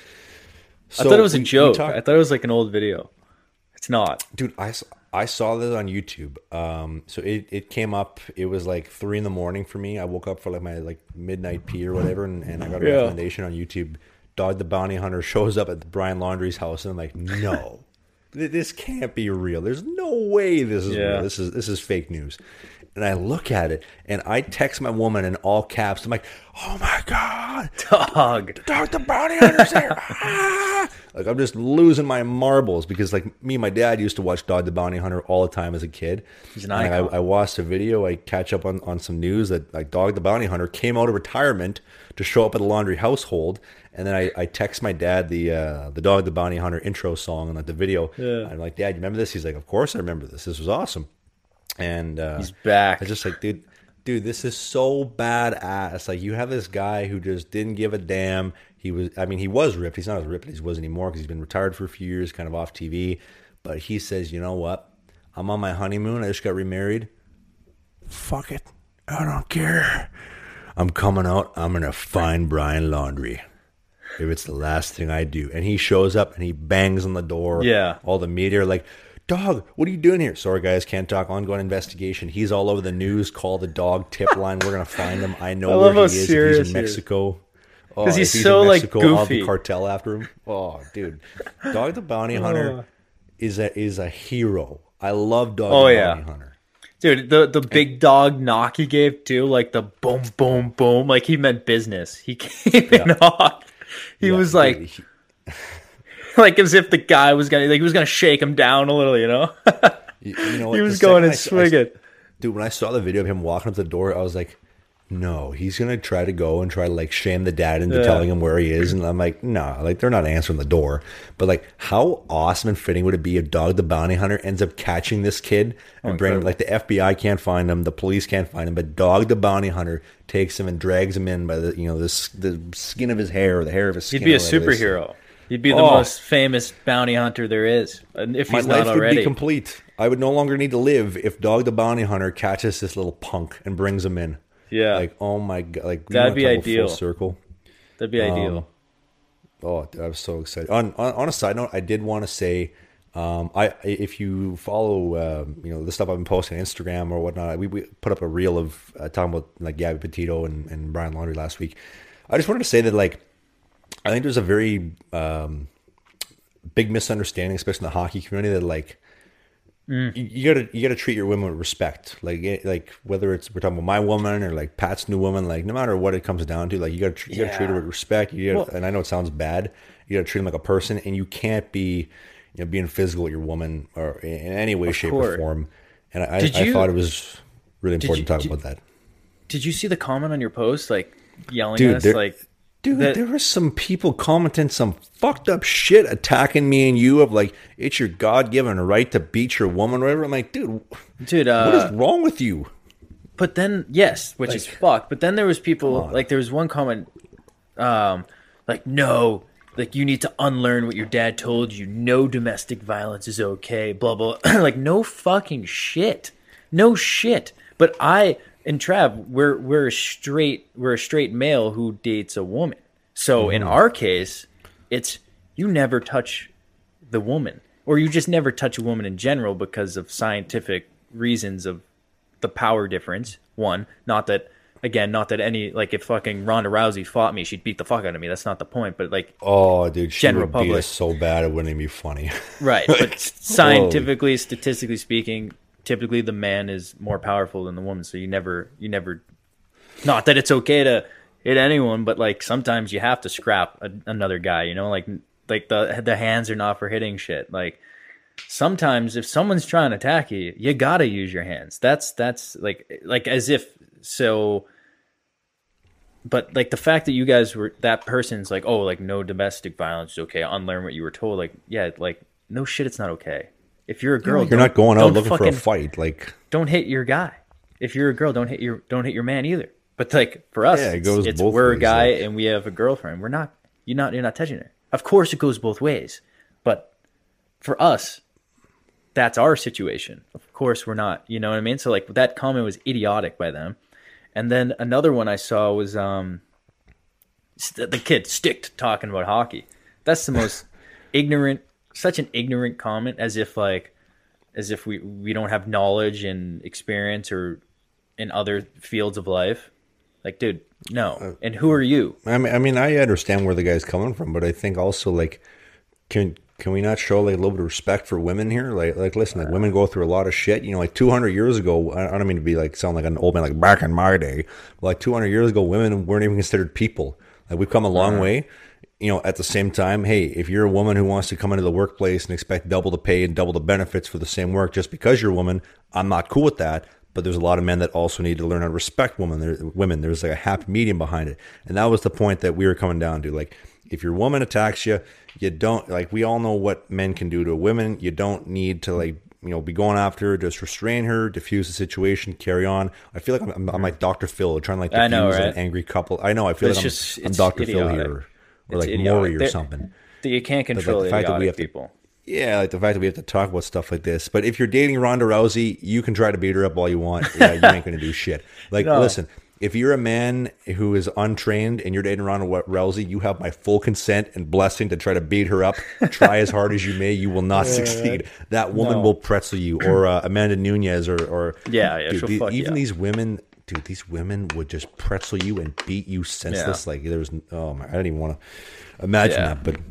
[SPEAKER 2] So I thought it was a joke. I thought it was an old video. It's not,
[SPEAKER 1] dude. I saw this on YouTube. So it came up. It was 3 a.m. for me. I woke up for my midnight pee or whatever, and I got a recommendation on YouTube. Dog the Bounty Hunter shows up at Brian Laundrie's house, and I'm like, no, this can't be real. There's no way this is real. This is fake news. And I look at it, and I text my woman in all caps. I'm like, oh my God,
[SPEAKER 2] Dog
[SPEAKER 1] the Bounty Hunter's there. Ah! I'm just losing my marbles because me and my dad used to watch Dog the Bounty Hunter all the time as a kid.
[SPEAKER 2] He's an icon.
[SPEAKER 1] I watched a video. I catch up on some news that Dog the Bounty Hunter came out of retirement to show up at the Laundrie household. And then I text my dad the Dog the Bounty Hunter intro song and the video. Yeah. I'm like, Dad, you remember this? He's like, of course I remember this. This was awesome. And
[SPEAKER 2] he's back.
[SPEAKER 1] I just dude, this is so badass. You have this guy who just didn't give a damn. He was ripped. He's not as ripped as he was anymore because he's been retired for a few years, kind of off TV. But he says, you know what? I'm on my honeymoon. I just got remarried. Fuck it. I don't care. I'm coming out. I'm going to find Brian Laundrie if it's the last thing I do. And he shows up and he bangs on the door.
[SPEAKER 2] Yeah.
[SPEAKER 1] All the media are like, Dog, what are you doing here? Sorry, guys, can't talk. Ongoing investigation. He's all over the news. Call the Dog tip line. We're going to find him. I know where he is. If he's in Mexico.
[SPEAKER 2] Because he's so Mexico, goofy.
[SPEAKER 1] I'll have the cartel after him. Oh, dude. Dog the Bounty Hunter is a hero. I love Dog the Bounty Hunter.
[SPEAKER 2] Dude, the big dog knock he gave too, the boom, boom, boom. He meant business. He came in hot. He was dude, as if the guy was gonna shake him down a little,
[SPEAKER 1] You know what?
[SPEAKER 2] He was going and swinging.
[SPEAKER 1] Dude, when I saw the video of him walking up the door, I was like, no, he's going to try to go and try to like shame the dad into telling him where he is. And I'm like, nah, like they're not answering the door. But like, how awesome and fitting would it be if Dog the Bounty Hunter ends up catching this kid and bringing him, like the FBI can't find him, the police can't find him, but Dog the Bounty Hunter takes him and drags him in by the, you know, the skin of his hair, or the hair of his skin.
[SPEAKER 2] He'd be a superhero. He'd be the most famous bounty hunter there is, if he's not already. My life would be
[SPEAKER 1] complete. I would no longer need to live if Dog the Bounty Hunter catches this little punk and brings him in.
[SPEAKER 2] Yeah.
[SPEAKER 1] Like, oh my God. Like,
[SPEAKER 2] that'd be ideal.
[SPEAKER 1] Full circle.
[SPEAKER 2] That'd be ideal.
[SPEAKER 1] Oh, I was so excited. On a side note, I did want to say, if you follow, you know, the stuff I've been posting on Instagram or whatnot, we put up a reel of talking about like Gabby Petito and Brian Laundrie last week. I just wanted to say that, like, I think there's a very big misunderstanding, especially in the hockey community, that like you gotta treat your women with respect. Like whether it's we're talking about my woman or like Pat's new woman, like no matter what it comes down to, like you gotta treat her with respect. And I know it sounds bad. You gotta treat them like a person, and you can't be, you know, being physical with your woman or in any way, shape, or form. And I thought it was really important to talk about that.
[SPEAKER 2] Did you see the comment on your post, like yelling at us, like?
[SPEAKER 1] Dude, there were some people commenting some fucked up shit, attacking me and you of like, it's your God-given right to beat your woman or whatever. I'm like, dude, what is wrong with you?
[SPEAKER 2] But then, yes, which is fucked. But then there was people, like there was one comment, like, no, like you need to unlearn what your dad told you. No domestic violence is okay, blah, blah. Like, no fucking shit. No shit. But and Trav, we're a straight male who dates a woman. So in our case, it's you never touch the woman, or you just never touch a woman in general because of scientific reasons of the power difference. One, not that any, like if fucking Ronda Rousey fought me, she'd beat the fuck out of me. That's not the point. But like,
[SPEAKER 1] oh, dude, she would beat us so bad it wouldn't even be funny.
[SPEAKER 2] Right, but scientifically, statistically speaking, typically the man is more powerful than the woman, so you never not that it's okay to hit anyone, but like sometimes you have to scrap another guy, you know, like the hands are not for hitting shit. Like sometimes if someone's trying to attack you, you gotta use your hands. That's like as if so. But like the fact that you guys were, that person's like, oh, like no domestic violence is okay, unlearn what you were told. Like, yeah, like no shit, it's not okay. If you're a girl,
[SPEAKER 1] you're not going out looking for a fight. Like,
[SPEAKER 2] don't hit your guy. If you're a girl, don't hit your man either. But like for us, it's we're a guy and we have a girlfriend. You're not touching her. Of course, it goes both ways. But for us, that's our situation. Of course, we're not. You know what I mean? So like that comment was idiotic by them. And then another one I saw was the kid Sticked talking about hockey. That's the most ignorant. Such an ignorant comment, as if we don't have knowledge and experience or in other fields of life. Like, dude, no. And who are you?
[SPEAKER 1] I mean, I understand where the guy's coming from, but I think also like, can we not show like a little bit of respect for women here? Like listen, like women go through a lot of shit. You know, like 200 years ago, I don't mean to be like sound like an old man, like back in my day, but like 200 years ago, women weren't even considered people. Like we've come a long way. You know, at the same time, hey, if you're a woman who wants to come into the workplace and expect double the pay and double the benefits for the same work just because you're a woman, I'm not cool with that. But there's a lot of men that also need to learn how to respect women. There's like a happy medium behind it. And that was the point that we were coming down to. Like, if your woman attacks you, you don't, like, we all know what men can do to a woman. You don't need to, like, you know, be going after her, just restrain her, diffuse the situation, carry on. I feel like I'm like Dr. Phil, trying to like diffuse an angry couple. I know, I feel like I'm Dr. Phil here. Or like Maury or something.
[SPEAKER 2] You can't control the fact that we have people.
[SPEAKER 1] Yeah, like the fact that we have to talk about stuff like this. But if you're dating Ronda Rousey, you can try to beat her up all you want. Yeah, you ain't going to do shit. Like, listen, if you're a man who is untrained and you're dating Ronda Rousey, you have my full consent and blessing to try to beat her up. Try as hard as you may, you will not succeed. That woman will pretzel you. Or Amanda Nunes or dude, even these women... Dude, these women would just pretzel you and beat you senseless. Yeah. Like there was, I don't even want to imagine that. But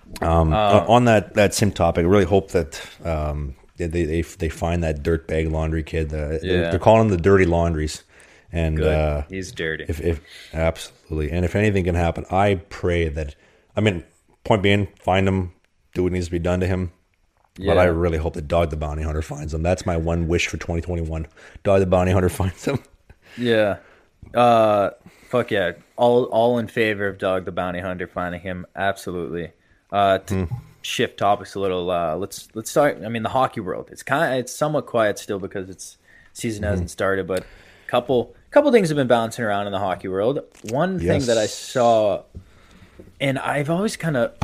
[SPEAKER 1] on that same topic, I really hope that they find that dirtbag laundry kid. They're calling him the Dirty Laundries, and
[SPEAKER 2] he's dirty.
[SPEAKER 1] If absolutely, and if anything can happen, I pray that. I mean, point being, find him, do what needs to be done to him. Yeah. But I really hope that Dog the Bounty Hunter finds him. That's my one wish for 2021. Dog the Bounty Hunter finds him.
[SPEAKER 2] Yeah. Fuck yeah. All in favor of Dog the Bounty Hunter finding him. Absolutely. To shift topics a little, let's start. I mean, the hockey world. It's somewhat quiet still because it's season hasn't started, but couple things have been bouncing around in the hockey world. One thing that I saw, and I've always kind of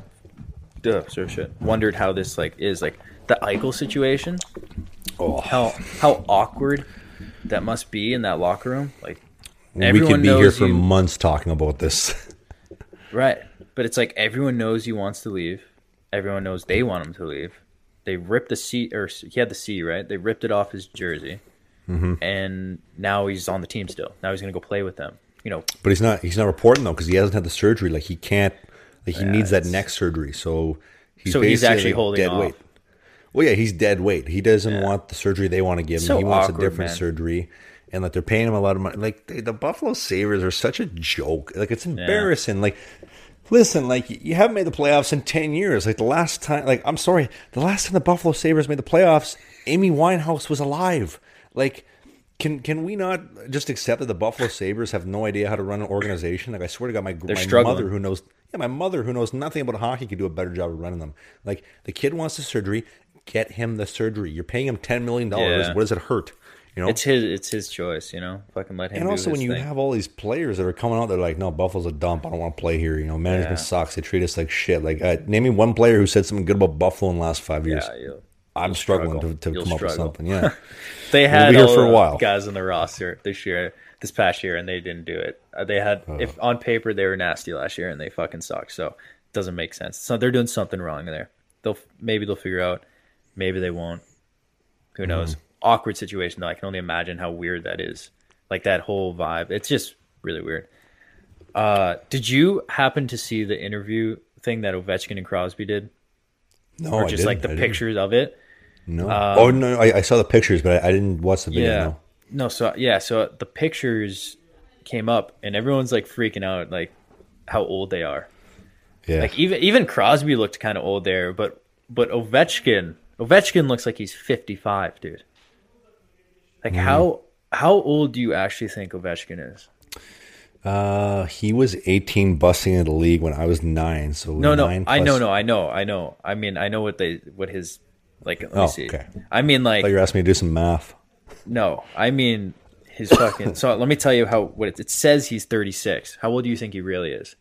[SPEAKER 2] wondered how this is the Eichel situation. Oh, how awkward that must be in that locker room. Like,
[SPEAKER 1] we could be here for months talking about this.
[SPEAKER 2] Right. But it's like everyone knows he wants to leave. Everyone knows they want him to leave. They ripped the C, or he had the C, right? They ripped it off his jersey. And now he's on the team still. Now he's going to go play with them.
[SPEAKER 1] But he's not reporting though, because he hasn't had the surgery. Like, he can't, like, he needs that neck surgery. So he's
[SPEAKER 2] actually holding
[SPEAKER 1] dead
[SPEAKER 2] off.
[SPEAKER 1] weight. Well, yeah, he's dead weight. He doesn't want the surgery they want to give him.
[SPEAKER 2] So
[SPEAKER 1] he wants
[SPEAKER 2] awkward,
[SPEAKER 1] a different
[SPEAKER 2] man.
[SPEAKER 1] surgery. And like, they're paying him a lot of money. Like, the Buffalo Sabres are such a joke. Like, it's embarrassing. Like, listen, like, you haven't made the playoffs in 10 years. Like, the last time the Buffalo Sabres made the playoffs, Amy Winehouse was alive. Like, can we not just accept that the Buffalo Sabres have no idea how to run an organization? Like, I swear to God, my mother who knows nothing about hockey could do a better job of running them. Like, the kid wants the surgery, get him the surgery. You're paying him $10 million. What does it hurt?
[SPEAKER 2] It's his choice, Fucking let him.
[SPEAKER 1] And also, when you have all these players that are coming out, they're like, "No, Buffalo's a dump. I don't want to play here." Management sucks. They treat us like shit. Like, name me one player who said something good about Buffalo in the last 5 years. I'm struggling to come up with something. Yeah,
[SPEAKER 2] they had
[SPEAKER 1] we'll be here for a while.
[SPEAKER 2] Guys on the roster this past year, and they didn't do it. They had, if on paper they were nasty last year, and they fucking suck. So it doesn't make sense. So they're doing something wrong there. Maybe they'll figure out. Maybe they won't. Who knows? Awkward situation though. I can only imagine how weird that is. Like, that whole vibe. It's just really weird. Did you happen to see the interview thing that Ovechkin and Crosby did?
[SPEAKER 1] No,
[SPEAKER 2] or just like the pictures of it?
[SPEAKER 1] No. No. I saw the pictures, but I didn't watch the video.
[SPEAKER 2] Yeah. No. So the pictures came up, and everyone's like freaking out, like how old they are. Yeah. Like, even Crosby looked kind of old there, but Ovechkin looks like he's 55, dude. Like, how old do you actually think Ovechkin is?
[SPEAKER 1] He was 18 busting into the league when I was 9. So
[SPEAKER 2] no, I know. I mean, I know what his, like, let me see. Okay. I mean, like,
[SPEAKER 1] I thought you were asking me to do some math.
[SPEAKER 2] No, I mean his fucking. So let me tell you what it says. He's 36. How old do you think he really is?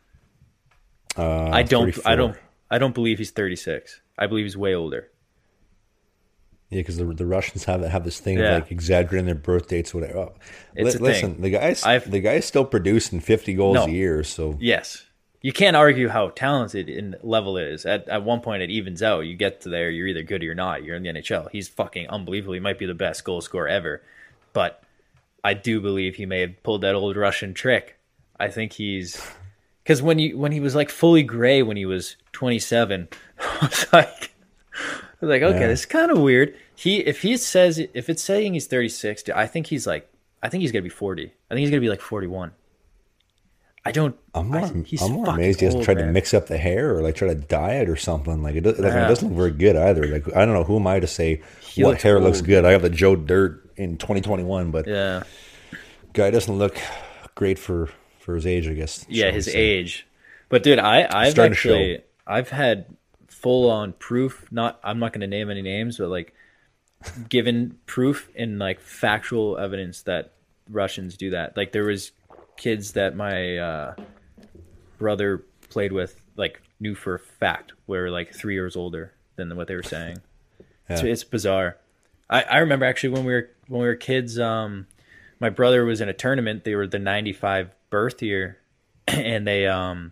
[SPEAKER 2] I don't believe he's 36. I believe he's way older.
[SPEAKER 1] Yeah, because the Russians have this thing of like exaggerating their birth dates, or whatever. Listen, the guy's still producing 50 goals a year. So
[SPEAKER 2] yes, you can't argue how talented in level it is. At one point, it evens out. You get to there, you're either good or you're not. You're in the NHL. He's fucking unbelievable. He might be the best goal scorer ever, but I do believe he may have pulled that old Russian trick. I think he's because when he was like fully gray when he was 27, I was like, okay, this is kind of weird. If it's saying he's 36, I think he's gonna be 40. I think he's gonna be like 41. I'm more
[SPEAKER 1] amazed he hasn't tried to mix up the hair or like try to dye it or something. Like, it doesn't look very good either. Like, I don't know, who am I to say what hair looks good? I have the Joe Dirt in 2021, but guy doesn't look great for his age, I guess.
[SPEAKER 2] Yeah, his age. But dude, I've had full on proof. I'm not going to name any names, but like given proof and like factual evidence that Russians do that. Like, there was kids that my brother played with, like, knew for a fact were like 3 years older than what they were saying. It's bizarre. I remember actually when we were kids, my brother was in a tournament. They were the 95 birth year, and they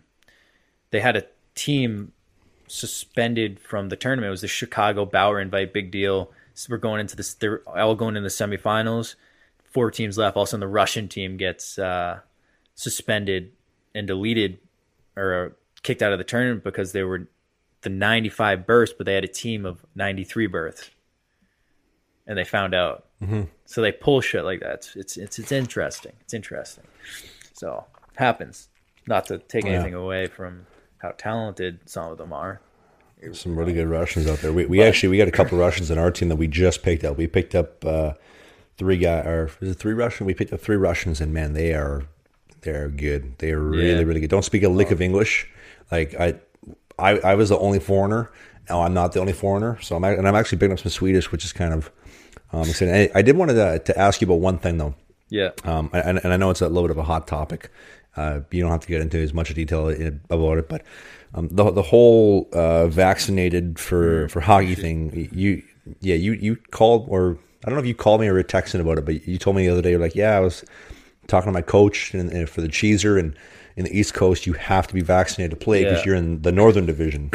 [SPEAKER 2] had a team suspended from the tournament. It was the Chicago Bauer Invite, big deal. So we're going into this. They're all going in the semifinals. 4 teams left. All of a sudden, the Russian team gets suspended and deleted or kicked out of the tournament because they were the 95 births, but they had a team of 93 births, and they found out. Mm-hmm. So they pull shit like that. It's interesting. It's interesting. So happens. Not to take anything away from how talented some of them are.
[SPEAKER 1] Some really good Russians out there. We got a couple of Russians in our team that we just picked up. We picked up three Russian? We picked up 3 Russians, and man, they're good. They're really, really good. Don't speak a lick of English. Like I was the only foreigner. Now I'm not the only foreigner. So I'm actually picking up some Swedish, which is kind of exciting. I did want to ask you about one thing though.
[SPEAKER 2] Yeah.
[SPEAKER 1] And I know it's a little bit of a hot topic. You don't have to get into as much detail about it, but the whole vaccinated for hockey thing. You called, or I don't know if you called me or were texting about it, but you told me the other day, you're like, I was talking to my coach and for the Cheeser, and in the East Coast, you have to be vaccinated to play because you're in the Northern Division.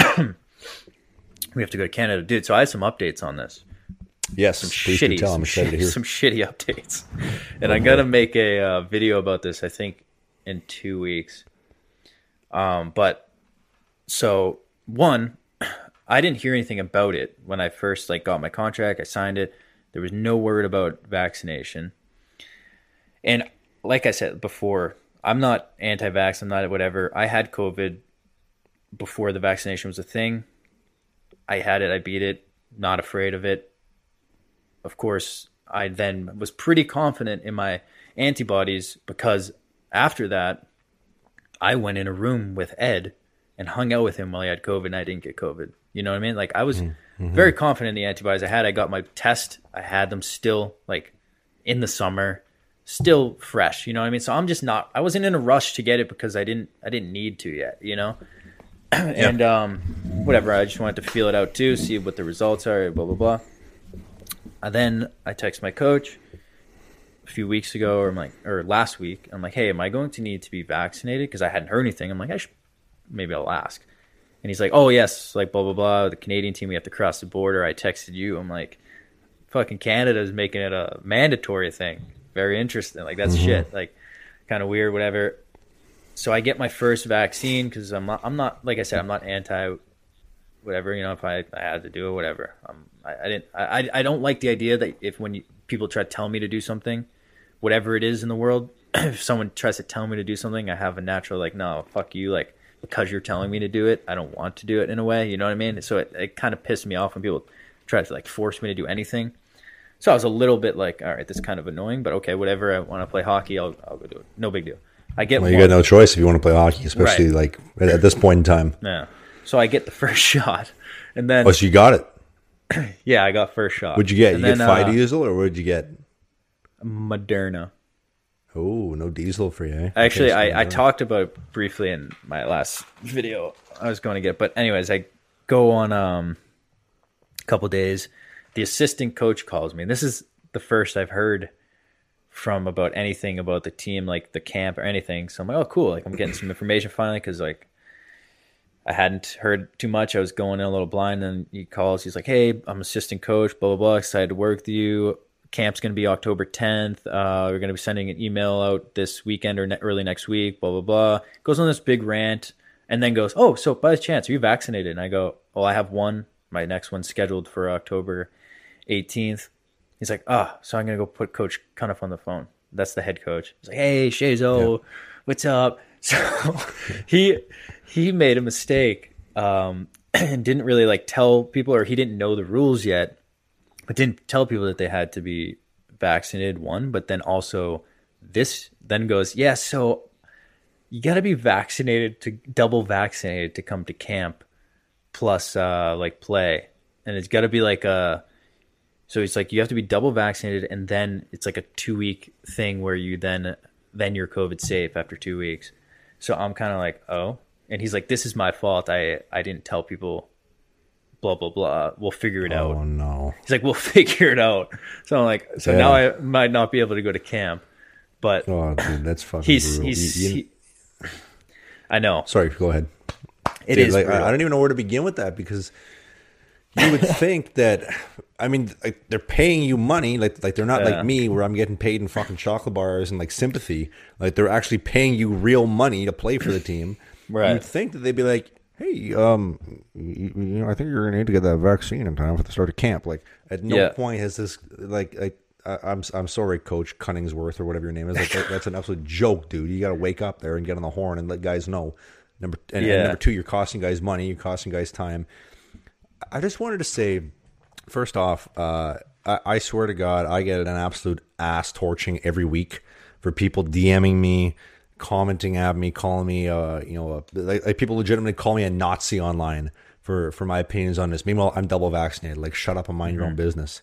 [SPEAKER 2] We have to go to Canada, dude. So I have some updates on this.
[SPEAKER 1] Yes, please do tell. I'm excited to hear
[SPEAKER 2] some shitty updates, and I'm gonna make a video about this. I think in 2 weeks. But so one, I didn't hear anything about it when I first got my contract. I signed it. There was no word about vaccination. And like I said before, I'm not anti-vax. I'm not whatever. I had COVID before the vaccination was a thing. I had it. I beat it. Not afraid of it. Of course, I then was pretty confident in my antibodies because after that, I went in a room with Ed and hung out with him while he had COVID and I didn't get COVID. You know what I mean? Like I was very confident in the antibodies I had. I got my test. I had them still in the summer, still fresh. You know what I mean? So I'm just not, I wasn't in a rush to get it because I didn't need to yet, you know? And whatever, I just wanted to feel it out too, see what the results are, blah, blah, blah. And then I text my coach a few weeks ago, or last week. I'm like, hey, am I going to need to be vaccinated? Because I hadn't heard anything. I'm like, maybe I'll ask. And he's like, oh, yes, blah, blah, blah. The Canadian team, we have to cross the border. I texted you. I'm like, fucking Canada's making it a mandatory thing. Very interesting. That's shit. Kind of weird, whatever. So I get my first vaccine because I'm not, like I said, I'm not anti whatever, you know, if I had to do it, whatever. I don't like the idea that when people try to tell me to do something, whatever it is in the world, if someone tries to tell me to do something, I have a natural, no, fuck you. Because you're telling me to do it, I don't want to do it in a way, you know what I mean? So it kind of pissed me off when people try to force me to do anything. So I was a little bit all right, this is kind of annoying, but okay, whatever. I want to play hockey, I'll go do it. No big deal. You
[SPEAKER 1] got no choice if you want to play hockey, especially right. At this point in time.
[SPEAKER 2] Yeah. So I get the first shot, and then
[SPEAKER 1] so you got it.
[SPEAKER 2] Yeah, I got first shot.
[SPEAKER 1] What'd you get? You get Pfizer or what'd you get?
[SPEAKER 2] Moderna.
[SPEAKER 1] Oh, no diesel for you. Eh?
[SPEAKER 2] Actually, I talked about it briefly in my last video I was going to get. But anyways, I go on a couple days. The assistant coach calls me. And this is the first I've heard from about anything about the team, the camp or anything. So I'm like, oh, cool. I'm getting some information finally because, I hadn't heard too much. I was going in a little blind. And he calls. He's like, hey, I'm assistant coach, blah, blah, blah. Excited to work with you. Camp's going to be October 10th. We're going to be sending an email out this weekend or early next week, blah, blah, blah. Goes on this big rant and then goes, oh, so by chance, are you vaccinated? And I go, well, I have one. My next one's scheduled for October 18th. He's like, so I'm going to go put Coach Cuniff on the phone. That's the head coach. He's like, hey, Shazo, what's up? So he made a mistake and didn't really tell people, or he didn't know the rules yet. But didn't tell people that they had to be vaccinated, one, but then also this then goes, so you got to be double vaccinated to come to camp plus play. And it's got to be so it's you have to be double vaccinated and then it's a 2-week thing where you then you're COVID safe after 2 weeks. So I'm kind of oh. And he's like, this is my fault. I didn't tell people. Blah, blah, blah. We'll figure it out.
[SPEAKER 1] Oh, no.
[SPEAKER 2] He's like, we'll figure it out. So I'm like, now I might not be able to go to camp. But
[SPEAKER 1] oh, dude, that's fucking brutal.
[SPEAKER 2] I know.
[SPEAKER 1] Sorry, go ahead.
[SPEAKER 2] It is.
[SPEAKER 1] I don't even know where to begin with that because you would think that, they're paying you money. They're not like me where I'm getting paid in fucking chocolate bars and sympathy. They're actually paying you real money to play for the team.
[SPEAKER 2] Right.
[SPEAKER 1] You'd think that they'd be like, hey, I think you're gonna need to get that vaccine in time for the start of camp. At no point has this I'm sorry, Coach Cunningsworth or whatever your name is. That's an absolute joke, dude. You got to wake up there and get on the horn and let guys know. Number 2, you're costing guys money. You're costing guys time. I just wanted to say, first off, I swear to God, I get an absolute ass torching every week for people DMing me, commenting at me, calling me, like people legitimately call me a Nazi online for my opinions on this. Meanwhile, I'm double vaccinated. Like, shut up and mind your own business.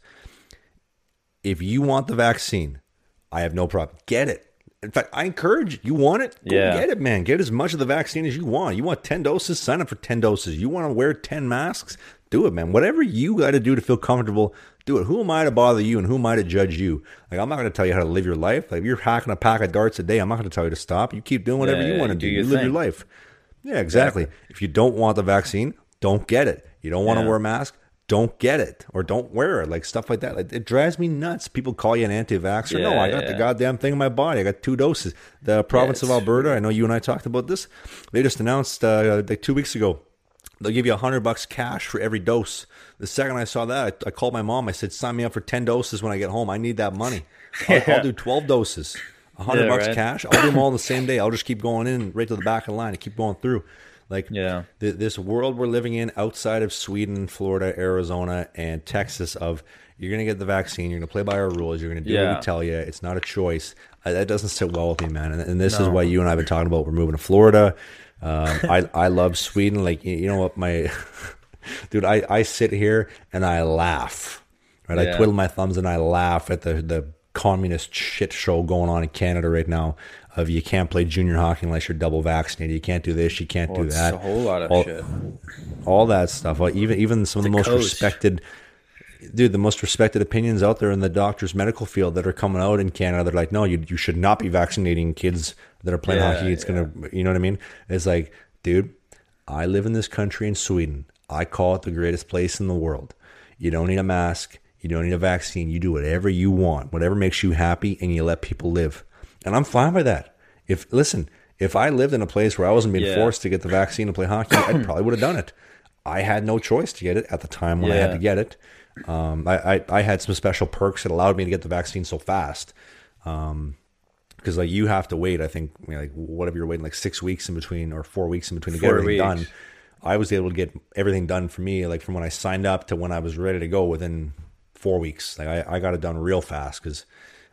[SPEAKER 1] If you want the vaccine, I have no problem. Get it. In fact, I encourage you. You want it? Go get it, man. Get as much of the vaccine as you want. You want 10 doses? Sign up for 10 doses. You want to wear 10 masks? Do it, man. Whatever you got to do to feel comfortable, do it. Who am I to bother you and who am I to judge you? Like, I'm not going to tell you how to live your life. Like, if you're hacking a pack of darts a day, I'm not going to tell you to stop. You keep doing whatever you want to do. You live your life. Yeah, exactly. If you don't want the vaccine, don't get it. You don't want to wear a mask? Don't get it or don't wear it, like stuff like that. Like, it drives me nuts. People call you an anti-vaxxer. No, I got the goddamn thing in my body. I got 2 doses. The province of Alberta, I know you and I talked about this. They just announced like 2 weeks ago, they'll give you $100 cash for every dose. The second I saw that, I called my mom. I said, sign me up for 10 doses when I get home. I need that money. I'll do 12 doses. $100 cash. I'll do them all in the same day. I'll just keep going in right to the back of the line and keep going through. Like, this world we're living in outside of Sweden, Florida, Arizona, and Texas of you're going to get the vaccine, you're going to play by our rules, you're going to do what we tell you. It's not a choice. That doesn't sit well with me, man. And this is why you and I have been talking about we're moving to Florida. I love Sweden. Like, you know what, dude, I sit here and I laugh. Right? I twiddle my thumbs and I laugh at the communist shit show going on in Canada right now. Of you can't play junior hockey unless you're double vaccinated. You can't do this. You can't do that.
[SPEAKER 2] It's a whole lot of shit.
[SPEAKER 1] All that stuff. Even some of the most respected, the most respected opinions out there in the doctor's medical field that are coming out in Canada. They're like, no, you should not be vaccinating kids that are playing hockey. It's gonna, you know what I mean? It's like, dude, I live in this country in Sweden. I call it the greatest place in the world. You don't need a mask. You don't need a vaccine. You do whatever you want, whatever makes you happy, and you let people live. And I'm fine with that. If I lived in a place where I wasn't being forced to get the vaccine to play hockey, I probably would have done it. I had no choice to get it at the time when I had to get it. I had some special perks that allowed me to get the vaccine so fast. Because like you have to wait, I think, like whatever you're waiting, like 6 weeks in between or 4 weeks in between to get everything done. I was able to get everything done for me, like from when I signed up to when I was ready to go within 4 weeks. Like I got it done real fast because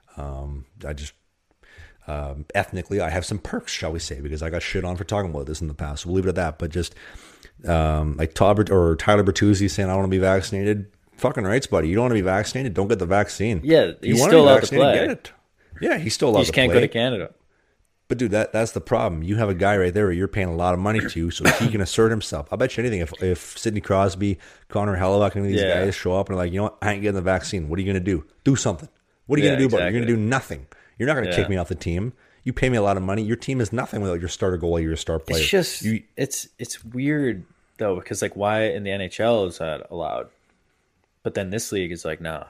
[SPEAKER 1] I just. Ethnically, I have some perks, shall we say, because I got shit on for talking about this in the past. So we'll leave it at that. But just like Tyler Bertuzzi saying, I want to be vaccinated. Fucking rights, buddy. You don't want to be vaccinated? Don't get the vaccine.
[SPEAKER 2] Yeah, he's still allowed to play.
[SPEAKER 1] Get it. Yeah, he's still allowed to play.
[SPEAKER 2] He just can't go to Canada.
[SPEAKER 1] But dude, that's the problem. You have a guy right there where you're paying a lot of money to, so he can assert himself. I bet you anything, if Sidney Crosby, Connor Hellebuck, and these guys show up and are like, you know what, I ain't getting the vaccine. What are you going to do? Do something. What are you going to do about it? You're going to do nothing. You're not going to kick me off the team. You pay me a lot of money. Your team is nothing without your starter goalie, your star player.
[SPEAKER 2] It's just it's weird though, because like why in the NHL is that allowed, but then this league is like no,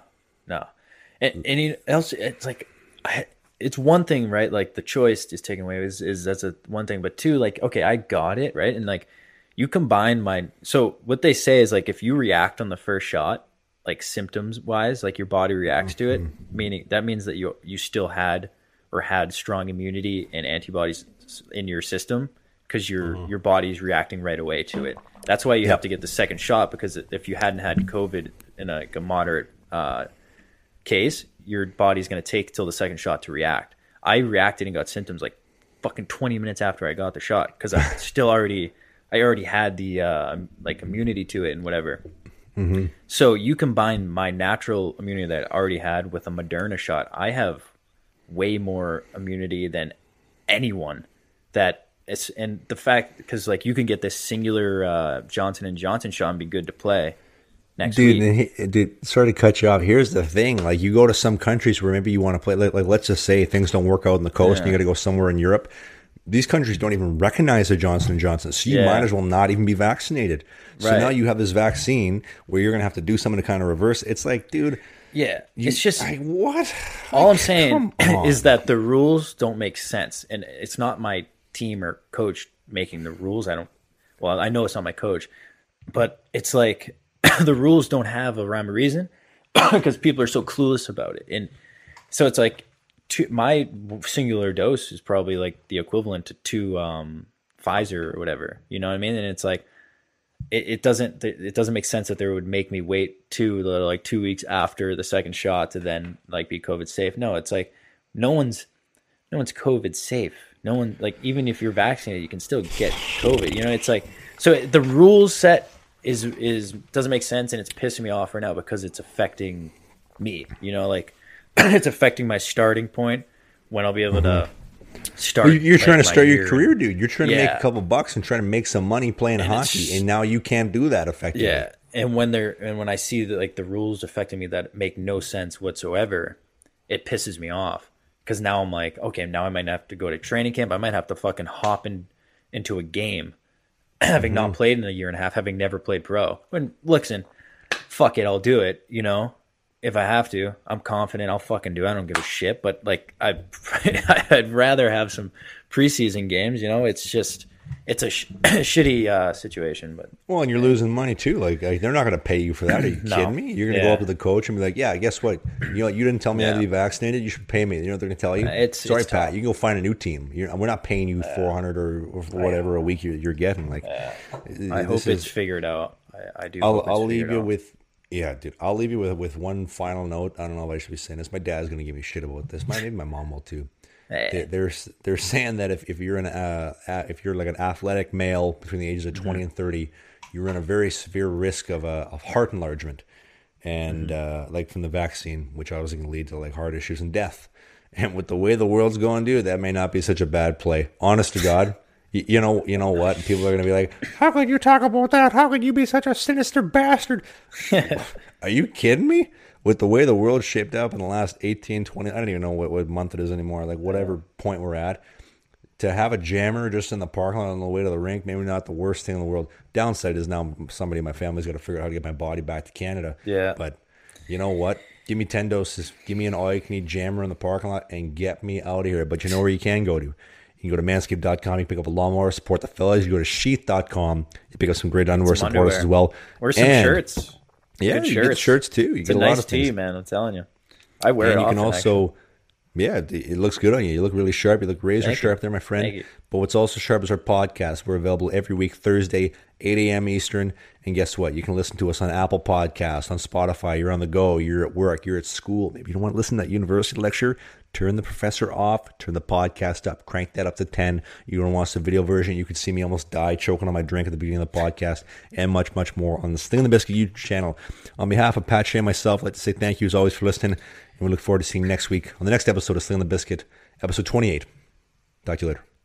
[SPEAKER 2] and else it's like it's one thing, right? Like the choice is taken away is that's a one thing, but two, like okay, I got it right, and like you combine so what they say is like if you react on the first shot, like symptoms wise, like your body reacts to it, meaning that means that you still had strong immunity and antibodies in your system because your body's reacting right away to it. That's why you have to get the second shot, because if you hadn't had COVID in a moderate case, your body's going to take till the second shot to react. I reacted and got symptoms like fucking 20 minutes after I got the shot because I already had the like immunity to it and whatever. Mm-hmm. So you combine my natural immunity that I already had with a Moderna shot. I have way more immunity than anyone. And the fact, because like you can get this singular Johnson & Johnson shot and be good to play next week.
[SPEAKER 1] Dude, sorry to cut you off. Here's the thing: like you go to some countries where maybe you want to play. Like let's just say things don't work out on the coast, and you got to go somewhere in Europe. These countries don't even recognize the Johnson & Johnson, so you might as well not even be vaccinated. So now you have this vaccine where you're going to have to do something to kind of reverse. It's like, dude.
[SPEAKER 2] Yeah, it's just
[SPEAKER 1] what?
[SPEAKER 2] All I'm saying is that the rules don't make sense, and it's not my team or coach making the rules. I know it's not my coach, but it's like the rules don't have a rhyme or reason because people are so clueless about it, and so it's like my singular dose is probably like the equivalent to 2 Pfizer or whatever. You know what I mean? And it's like it doesn't make sense that they would make me wait like 2 weeks after the second shot to then like be COVID safe. No, it's like no one's COVID safe. No one, like, even if you're vaccinated, you can still get COVID. You know, it's like, so the rules set is doesn't make sense, and it's pissing me off right now because it's affecting me. You know, like it's affecting my starting point when I'll be able to start.
[SPEAKER 1] You're trying to start your career, dude. You're trying to make a couple bucks and trying to make some money playing hockey, and now you can't do that effectively.
[SPEAKER 2] Yeah, and when I see the rules affecting me that make no sense whatsoever, it pisses me off. Because now I'm like, okay, now I might have to go to training camp. I might have to fucking hop into a game, having not played in a year and a half, having never played pro. When listen, fuck it, I'll do it. You know, if I have to, I'm confident I'll fucking do it. I don't give a shit. But like, I'd rather have some preseason games. You know, it's a shitty situation. But
[SPEAKER 1] well, and you're losing money too. Like they're not going to pay you for that. Are you kidding me? You're going to go up to the coach and be like, "Yeah, guess what? You know, you didn't tell me I had to be vaccinated. You should pay me." You know what they're going to tell you? Sorry, Pat. You can go find a new team. We're not paying you $400 or whatever a week you're getting. Like,
[SPEAKER 2] I hope it's figured out. I do.
[SPEAKER 1] I'll leave you with. Yeah, dude. I'll leave you with one final note. I don't know if I should be saying this. My dad's going to give me shit about this. Maybe my mom will too. They're saying that if you're like an athletic male between the ages of 20 and 30, you run a very severe risk of heart enlargement, and like from the vaccine, which obviously can lead to like heart issues and death. And with the way the world's going, dude, that may not be such a bad play. Honest to God. You know what? People are going to be like, "How could you talk about that? How could you be such a sinister bastard?" Are you kidding me? With the way the world's shaped up in the last 18, 20, I don't even know what month it is anymore, like whatever point we're at, to have a jammer just in the parking lot on the way to the rink, maybe not the worst thing in the world. Downside is now somebody in my family's got to figure out how to get my body back to Canada.
[SPEAKER 2] Yeah.
[SPEAKER 1] But you know what? Give me 10 doses. Give me an all-you-can-eat jammer in the parking lot and get me out of here. But you know where you can go to? You can go to manscaped.com. You can pick up a lawnmower, support the fellas. You go to sheath.com. You pick up some great underwear, support us as well.
[SPEAKER 2] Or some shirts.
[SPEAKER 1] Yeah, you get shirts too. You
[SPEAKER 2] it's
[SPEAKER 1] get
[SPEAKER 2] a
[SPEAKER 1] lot
[SPEAKER 2] nice
[SPEAKER 1] of things.
[SPEAKER 2] tee, man. I'm telling you. I wear it often.
[SPEAKER 1] You can also, it looks good on you. You look really sharp. You look razor sharp there, my friend.
[SPEAKER 2] Thank you.
[SPEAKER 1] But what's also sharp is our podcast. We're available every week, Thursday, 8 a.m. Eastern. And guess what? You can listen to us on Apple Podcasts, on Spotify. You're on the go. You're at work. You're at school. Maybe you don't want to listen to that university lecture. Turn the professor off. Turn the podcast up. Crank that up to 10. You don't want the video version. You could see me almost die choking on my drink at the beginning of the podcast, and much, much more on the Sling the Biscuit YouTube channel. On behalf of Pat Shea and myself, I'd like to say thank you as always for listening, and we look forward to seeing you next week on the next episode of Sling the Biscuit, episode 28. Talk to you later.